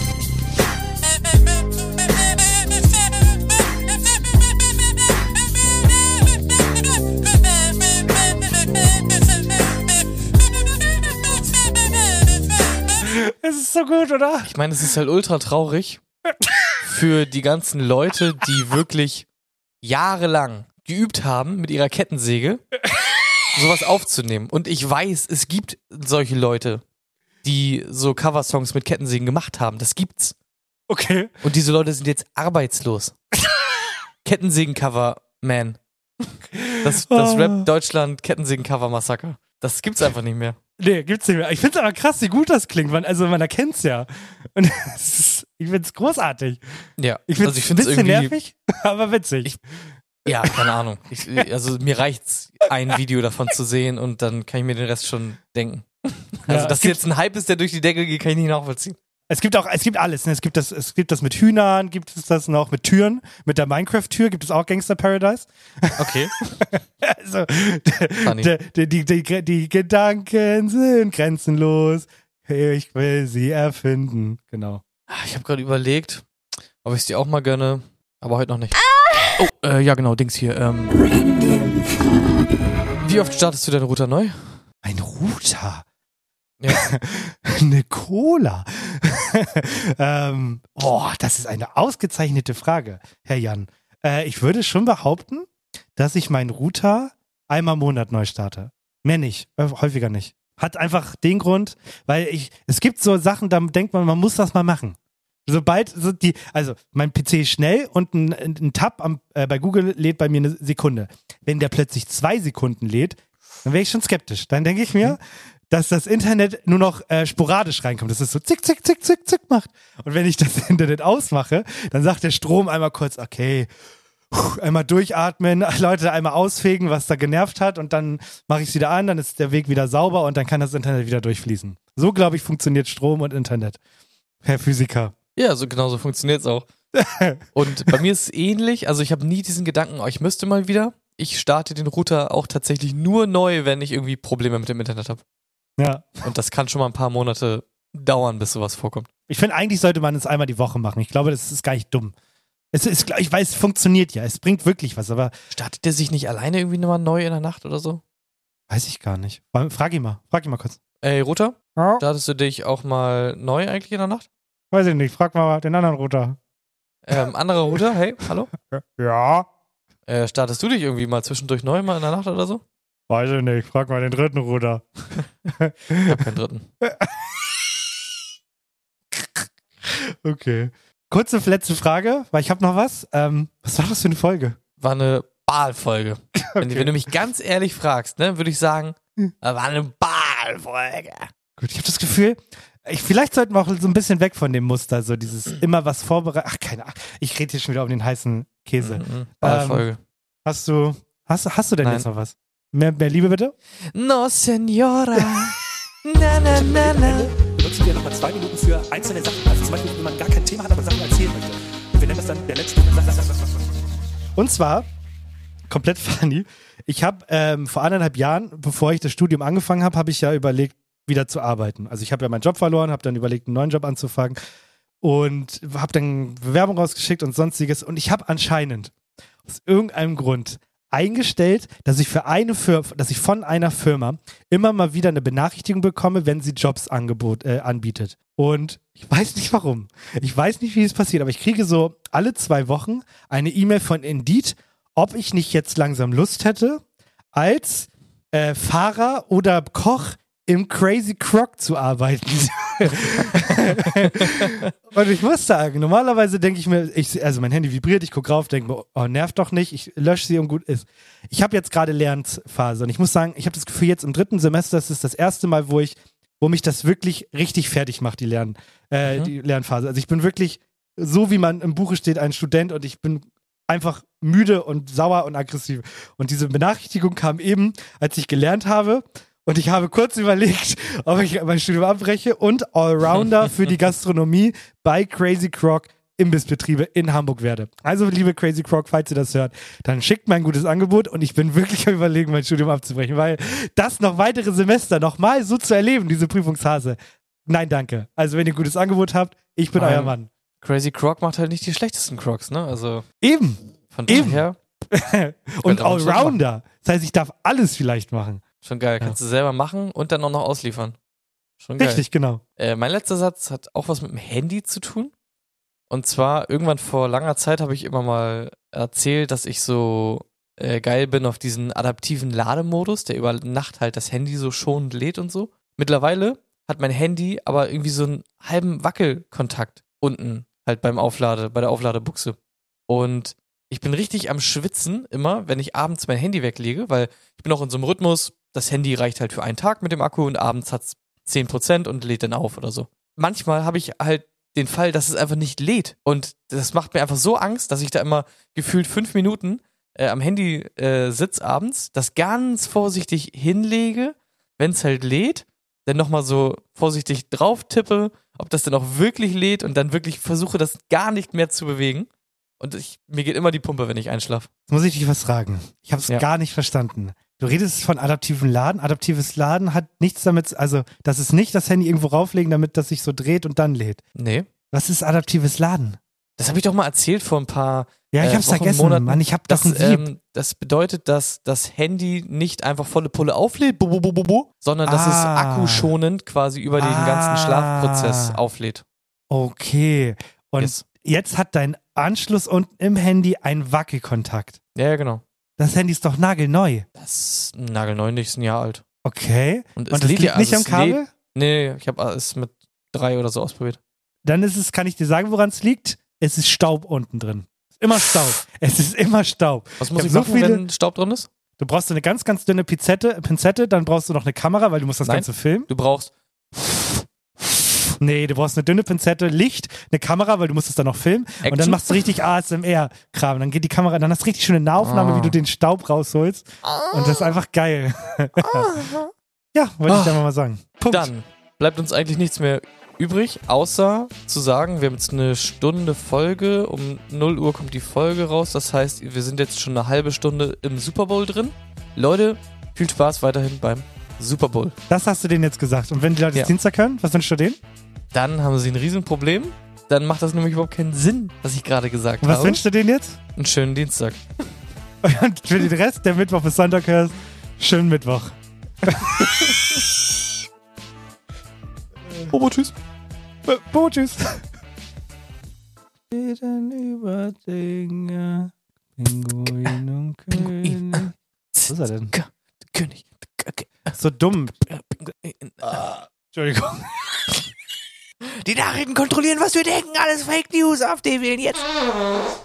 S2: Es ist so gut, oder?
S10: Ich meine, es ist halt ultra traurig für die ganzen Leute, die wirklich jahrelang geübt haben, mit ihrer Kettensäge sowas aufzunehmen. Und ich weiß, es gibt solche Leute, die so Coversongs mit Kettensägen gemacht haben. Das gibt's.
S2: Okay.
S10: Und diese Leute sind jetzt arbeitslos. Kettensägen-Cover, man. Das, das
S2: Oh.
S10: Rap Deutschland Kettensägen-Cover-Massaker. Das gibt's einfach nicht mehr.
S2: Nee, gibt's nicht mehr. Ich find's aber krass, wie gut das klingt. Man, also man erkennt's ja. Und ist, ich find's großartig.
S10: Ja,
S2: ich find's,
S10: also ich find's
S2: ein bisschen
S10: irgendwie
S2: nervig, aber witzig.
S10: Ich, ja, keine Ahnung. Ich, also mir reicht's, ein Video davon zu sehen und dann kann ich mir den Rest schon denken. Also,
S2: Ja,
S10: dass jetzt ein Hype ist, der durch die Decke geht, kann ich nicht nachvollziehen.
S2: Es gibt auch, es gibt alles. Ne? Es gibt das, es gibt das mit Hühnern, gibt es das noch mit Türen, mit der Minecraft-Tür gibt es auch Gangster Paradise.
S10: Okay.
S2: Also die, die, die, die, die Gedanken sind grenzenlos. Ich will sie erfinden. Genau.
S10: Ich habe gerade überlegt, ob ich es dir auch mal gönne, aber heute noch nicht. Oh, äh, ja genau, Dings hier. Ähm. Wie oft startest du deinen Router neu?
S2: Ein Router?
S10: Ja.
S2: Eine Cola. ähm, oh, das ist eine ausgezeichnete Frage, Herr Jan. Äh, ich würde schon behaupten, dass ich meinen Router einmal im Monat neu starte. Mehr nicht, äh, häufiger nicht. Hat einfach den Grund, weil ich, es gibt so Sachen, da denkt man, man muss das mal machen. Sobald so die, also mein P C ist schnell und ein, ein Tab am, äh, bei Google lädt bei mir eine Sekunde. Wenn der plötzlich zwei Sekunden lädt, dann wäre ich schon skeptisch. Dann denke ich mir, dass das Internet nur noch äh, sporadisch reinkommt. Dass es so zick, zick, zick, zick, zick macht. Und wenn ich das Internet ausmache, dann sagt der Strom einmal kurz, okay, einmal durchatmen, Leute einmal ausfegen, was da genervt hat und dann mache ich es wieder an, dann ist der Weg wieder sauber und dann kann das Internet wieder durchfließen. So, glaube ich, funktioniert Strom und Internet. Herr Physiker.
S10: Ja, so genau so funktioniert es auch. Und bei mir ist es ähnlich, also ich habe nie diesen Gedanken, oh, ich müsste mal wieder. Ich starte den Router auch tatsächlich nur neu, wenn ich irgendwie Probleme mit dem Internet habe.
S2: Ja.
S10: Und das kann schon mal ein paar Monate dauern, bis sowas vorkommt.
S2: Ich finde, eigentlich sollte man es einmal die Woche machen. Ich glaube, das ist gar nicht dumm. Es ist, ich weiß, es funktioniert ja. Es bringt wirklich was, aber.
S10: Startet der sich nicht alleine irgendwie nochmal neu in der Nacht oder so?
S2: Weiß ich gar nicht. Frag ihn mal. Frag ihn mal kurz.
S10: Ey, Router?
S2: Ja?
S10: Startest du dich auch mal neu eigentlich in der Nacht?
S2: Weiß ich nicht. Frag mal den anderen Router.
S10: Ähm, anderer Router? Hey, hallo?
S2: Ja.
S10: Äh, startest du dich irgendwie mal zwischendurch neu mal in der Nacht oder so?
S2: Weiß ich nicht. Frag mal den dritten Router.
S10: Ich hab keinen dritten.
S2: Okay. Kurze letzte Frage, weil ich habe noch was. Ähm, was war das für eine Folge?
S10: War eine Baal-Folge. Okay. Wenn, wenn du mich ganz ehrlich fragst, ne, würde ich sagen, war eine Baal-Folge.
S2: Gut, ich habe das Gefühl, ich, vielleicht sollten wir auch so ein bisschen weg von dem Muster, so dieses immer was vorbereiten. Ach, keine Ahnung. Ich rede hier schon wieder um den heißen Käse.
S10: Mhm, Baal-Folge.
S2: Ähm, hast du, hast, hast du denn
S10: Nein.
S2: jetzt noch was? Mehr, mehr Liebe bitte?
S10: No, Senora. Na, na, na, na.
S12: Benutzen wir nochmal zwei Minuten für einzelne Sachen. Also zum Beispiel, wenn man gar kein Thema hat, aber Sachen erzählen möchte. Und wir nennen das dann der letzte.
S2: Und zwar, komplett funny, ich habe ähm, vor anderthalb Jahren, bevor ich das Studium angefangen habe, habe ich ja überlegt, wieder zu arbeiten. Also ich habe ja meinen Job verloren, habe dann überlegt, einen neuen Job anzufangen und habe dann Bewerbung rausgeschickt und sonstiges. Und ich habe anscheinend aus irgendeinem Grund eingestellt, dass ich für eine Firma, dass ich von einer Firma immer mal wieder eine Benachrichtigung bekomme, wenn sie Jobs angebot, äh, anbietet. Und ich weiß nicht warum. Ich weiß nicht, wie es passiert, aber ich kriege so alle zwei Wochen eine E-Mail von Indeed, ob ich nicht jetzt langsam Lust hätte, als äh, Fahrer oder Koch im Crazy Croc zu arbeiten. Und ich muss sagen, normalerweise denke ich mir, ich, also mein Handy vibriert, ich gucke rauf, denke mir, oh, nervt doch nicht, ich lösche sie und gut ist. Ich habe jetzt gerade Lernphase und ich muss sagen, ich habe das Gefühl, jetzt im dritten Semester, das ist das erste Mal, wo ich, wo mich das wirklich richtig fertig macht, die, Lern, äh, mhm. die Lernphase. Also ich bin wirklich, so wie man im Buche steht, ein Student und ich bin einfach müde und sauer und aggressiv. Und diese Benachrichtigung kam eben, als ich gelernt habe. Und ich habe kurz überlegt, ob ich mein Studium abbreche und Allrounder für die Gastronomie bei Crazy Croc Imbissbetriebe in Hamburg werde. Also, liebe Crazy Croc, falls ihr das hört, dann schickt mir ein gutes Angebot und ich bin wirklich am Überlegen, mein Studium abzubrechen, weil das noch weitere Semester nochmal so zu erleben, diese Prüfungsphase, nein, danke. Also, wenn ihr ein gutes Angebot habt, ich bin
S10: Nein.
S2: euer Mann.
S10: Crazy Croc macht halt nicht die schlechtesten Crocs, ne? Also
S2: Eben.
S10: Von
S2: Eben.
S10: daher.
S2: Und Allrounder. Das heißt, ich darf alles vielleicht machen.
S10: Schon geil. Kannst
S2: ja.
S10: du selber machen und dann auch noch ausliefern. Schon geil.
S2: Richtig, genau.
S10: Äh, mein letzter Satz hat auch was mit dem Handy zu tun. Und zwar, irgendwann vor langer Zeit habe ich immer mal erzählt, dass ich so äh, geil bin auf diesen adaptiven Lademodus, der über Nacht halt das Handy so schonend lädt und so. Mittlerweile hat mein Handy aber irgendwie so einen halben Wackelkontakt unten halt beim Auflade, bei der Aufladebuchse. Und ich bin richtig am Schwitzen immer, wenn ich abends mein Handy weglege, weil ich bin auch in so einem Rhythmus, das Handy reicht halt für einen Tag mit dem Akku und abends hat's zehn Prozent und lädt dann auf oder so. Manchmal habe ich halt den Fall, dass es einfach nicht lädt und das macht mir einfach so Angst, dass ich da immer gefühlt fünf Minuten äh, am Handy äh, sitze abends, das ganz vorsichtig hinlege, wenn es halt lädt, dann nochmal so vorsichtig drauf tippe, ob das dann auch wirklich lädt und dann wirklich versuche, das gar nicht mehr zu bewegen. Und ich, mir geht immer die Pumpe, wenn ich einschlafe.
S2: Jetzt muss ich dich was fragen. Ich habe es
S10: Ja.
S2: gar nicht verstanden. Du redest von adaptiven Laden. Adaptives Laden hat nichts damit, also das ist nicht das Handy irgendwo rauflegen, damit das sich so dreht und dann lädt.
S10: Nee.
S2: Was ist adaptives Laden?
S10: Das habe ich doch mal erzählt vor ein paar
S2: Ja, ich
S10: äh,
S2: hab's
S10: Wochen,
S2: vergessen,
S10: Monaten.
S2: Mann. Ich hab doch
S10: das,
S2: ein Sieb.
S10: ähm, das bedeutet, dass das Handy nicht einfach volle Pulle auflädt, bu, bu, bu, bu, bu, sondern dass es
S2: Ah.
S10: akkuschonend quasi über den
S2: Ah.
S10: ganzen Schlafprozess auflädt.
S2: Okay. Und
S10: Yes.
S2: jetzt hat dein Anschluss unten im Handy einen Wackelkontakt.
S10: Ja, ja, genau.
S2: Das Handy ist doch nagelneu.
S10: Das ist nagelneu, nicht ist ein Jahr alt.
S2: Okay.
S10: Und, es
S2: Und das
S10: lädt
S2: liegt
S10: ja,
S2: nicht
S10: also
S2: am
S10: es lädt-
S2: Kabel?
S10: Nee, ich habe es mit drei oder so ausprobiert.
S2: Dann ist es, kann ich dir sagen, woran es liegt? Es ist Staub unten drin. Immer Staub. Es ist immer Staub.
S10: Was muss
S2: hab
S10: ich, machen, wenn Staub drin ist?
S2: Du brauchst so eine ganz, ganz dünne Pinzette, Pinzette, dann brauchst du noch eine Kamera, weil du musst das
S10: Nein.
S2: Ganze filmen.
S10: Du brauchst
S2: Nee, du brauchst eine dünne Pinzette, Licht, eine Kamera, weil du musst es dann noch filmen. Und
S10: Action?
S2: dann machst du richtig A S M R-Kram. Dann geht die Kamera, dann hast du richtig schöne Nahaufnahme,
S10: Ah.
S2: wie du den Staub rausholst. Und das ist einfach geil. Ja, wollte ich
S10: Ah.
S2: dir mal sagen. Punkt.
S10: Dann bleibt uns eigentlich nichts mehr übrig, außer zu sagen, wir haben jetzt eine Stunde Folge, um null Uhr kommt die Folge raus, das heißt, wir sind jetzt schon eine halbe Stunde im Super Bowl drin. Leute, viel Spaß weiterhin beim Super Bowl.
S2: Das hast du denen jetzt gesagt. Und wenn die Leute
S10: Ja.
S2: es Dienstag hören, was wünschst du denen?
S10: Dann haben sie ein Riesenproblem, dann macht das nämlich überhaupt keinen Sinn, was ich gerade gesagt
S2: Und was
S10: habe.
S2: wünschst du denen jetzt?
S10: Einen schönen Dienstag.
S2: Und für den Rest, der Mittwoch bis Sonntag hörst, schönen Mittwoch.
S10: Bobo, tschüss.
S2: B- Bobo, tschüss. Reden über Dinge. Pinguin und König. Was ist er denn?
S10: König.
S2: So dumm. Ah, Entschuldigung.
S6: Die Nachrichten kontrollieren, was wir denken. Alles Fake News. Auf den wählen jetzt.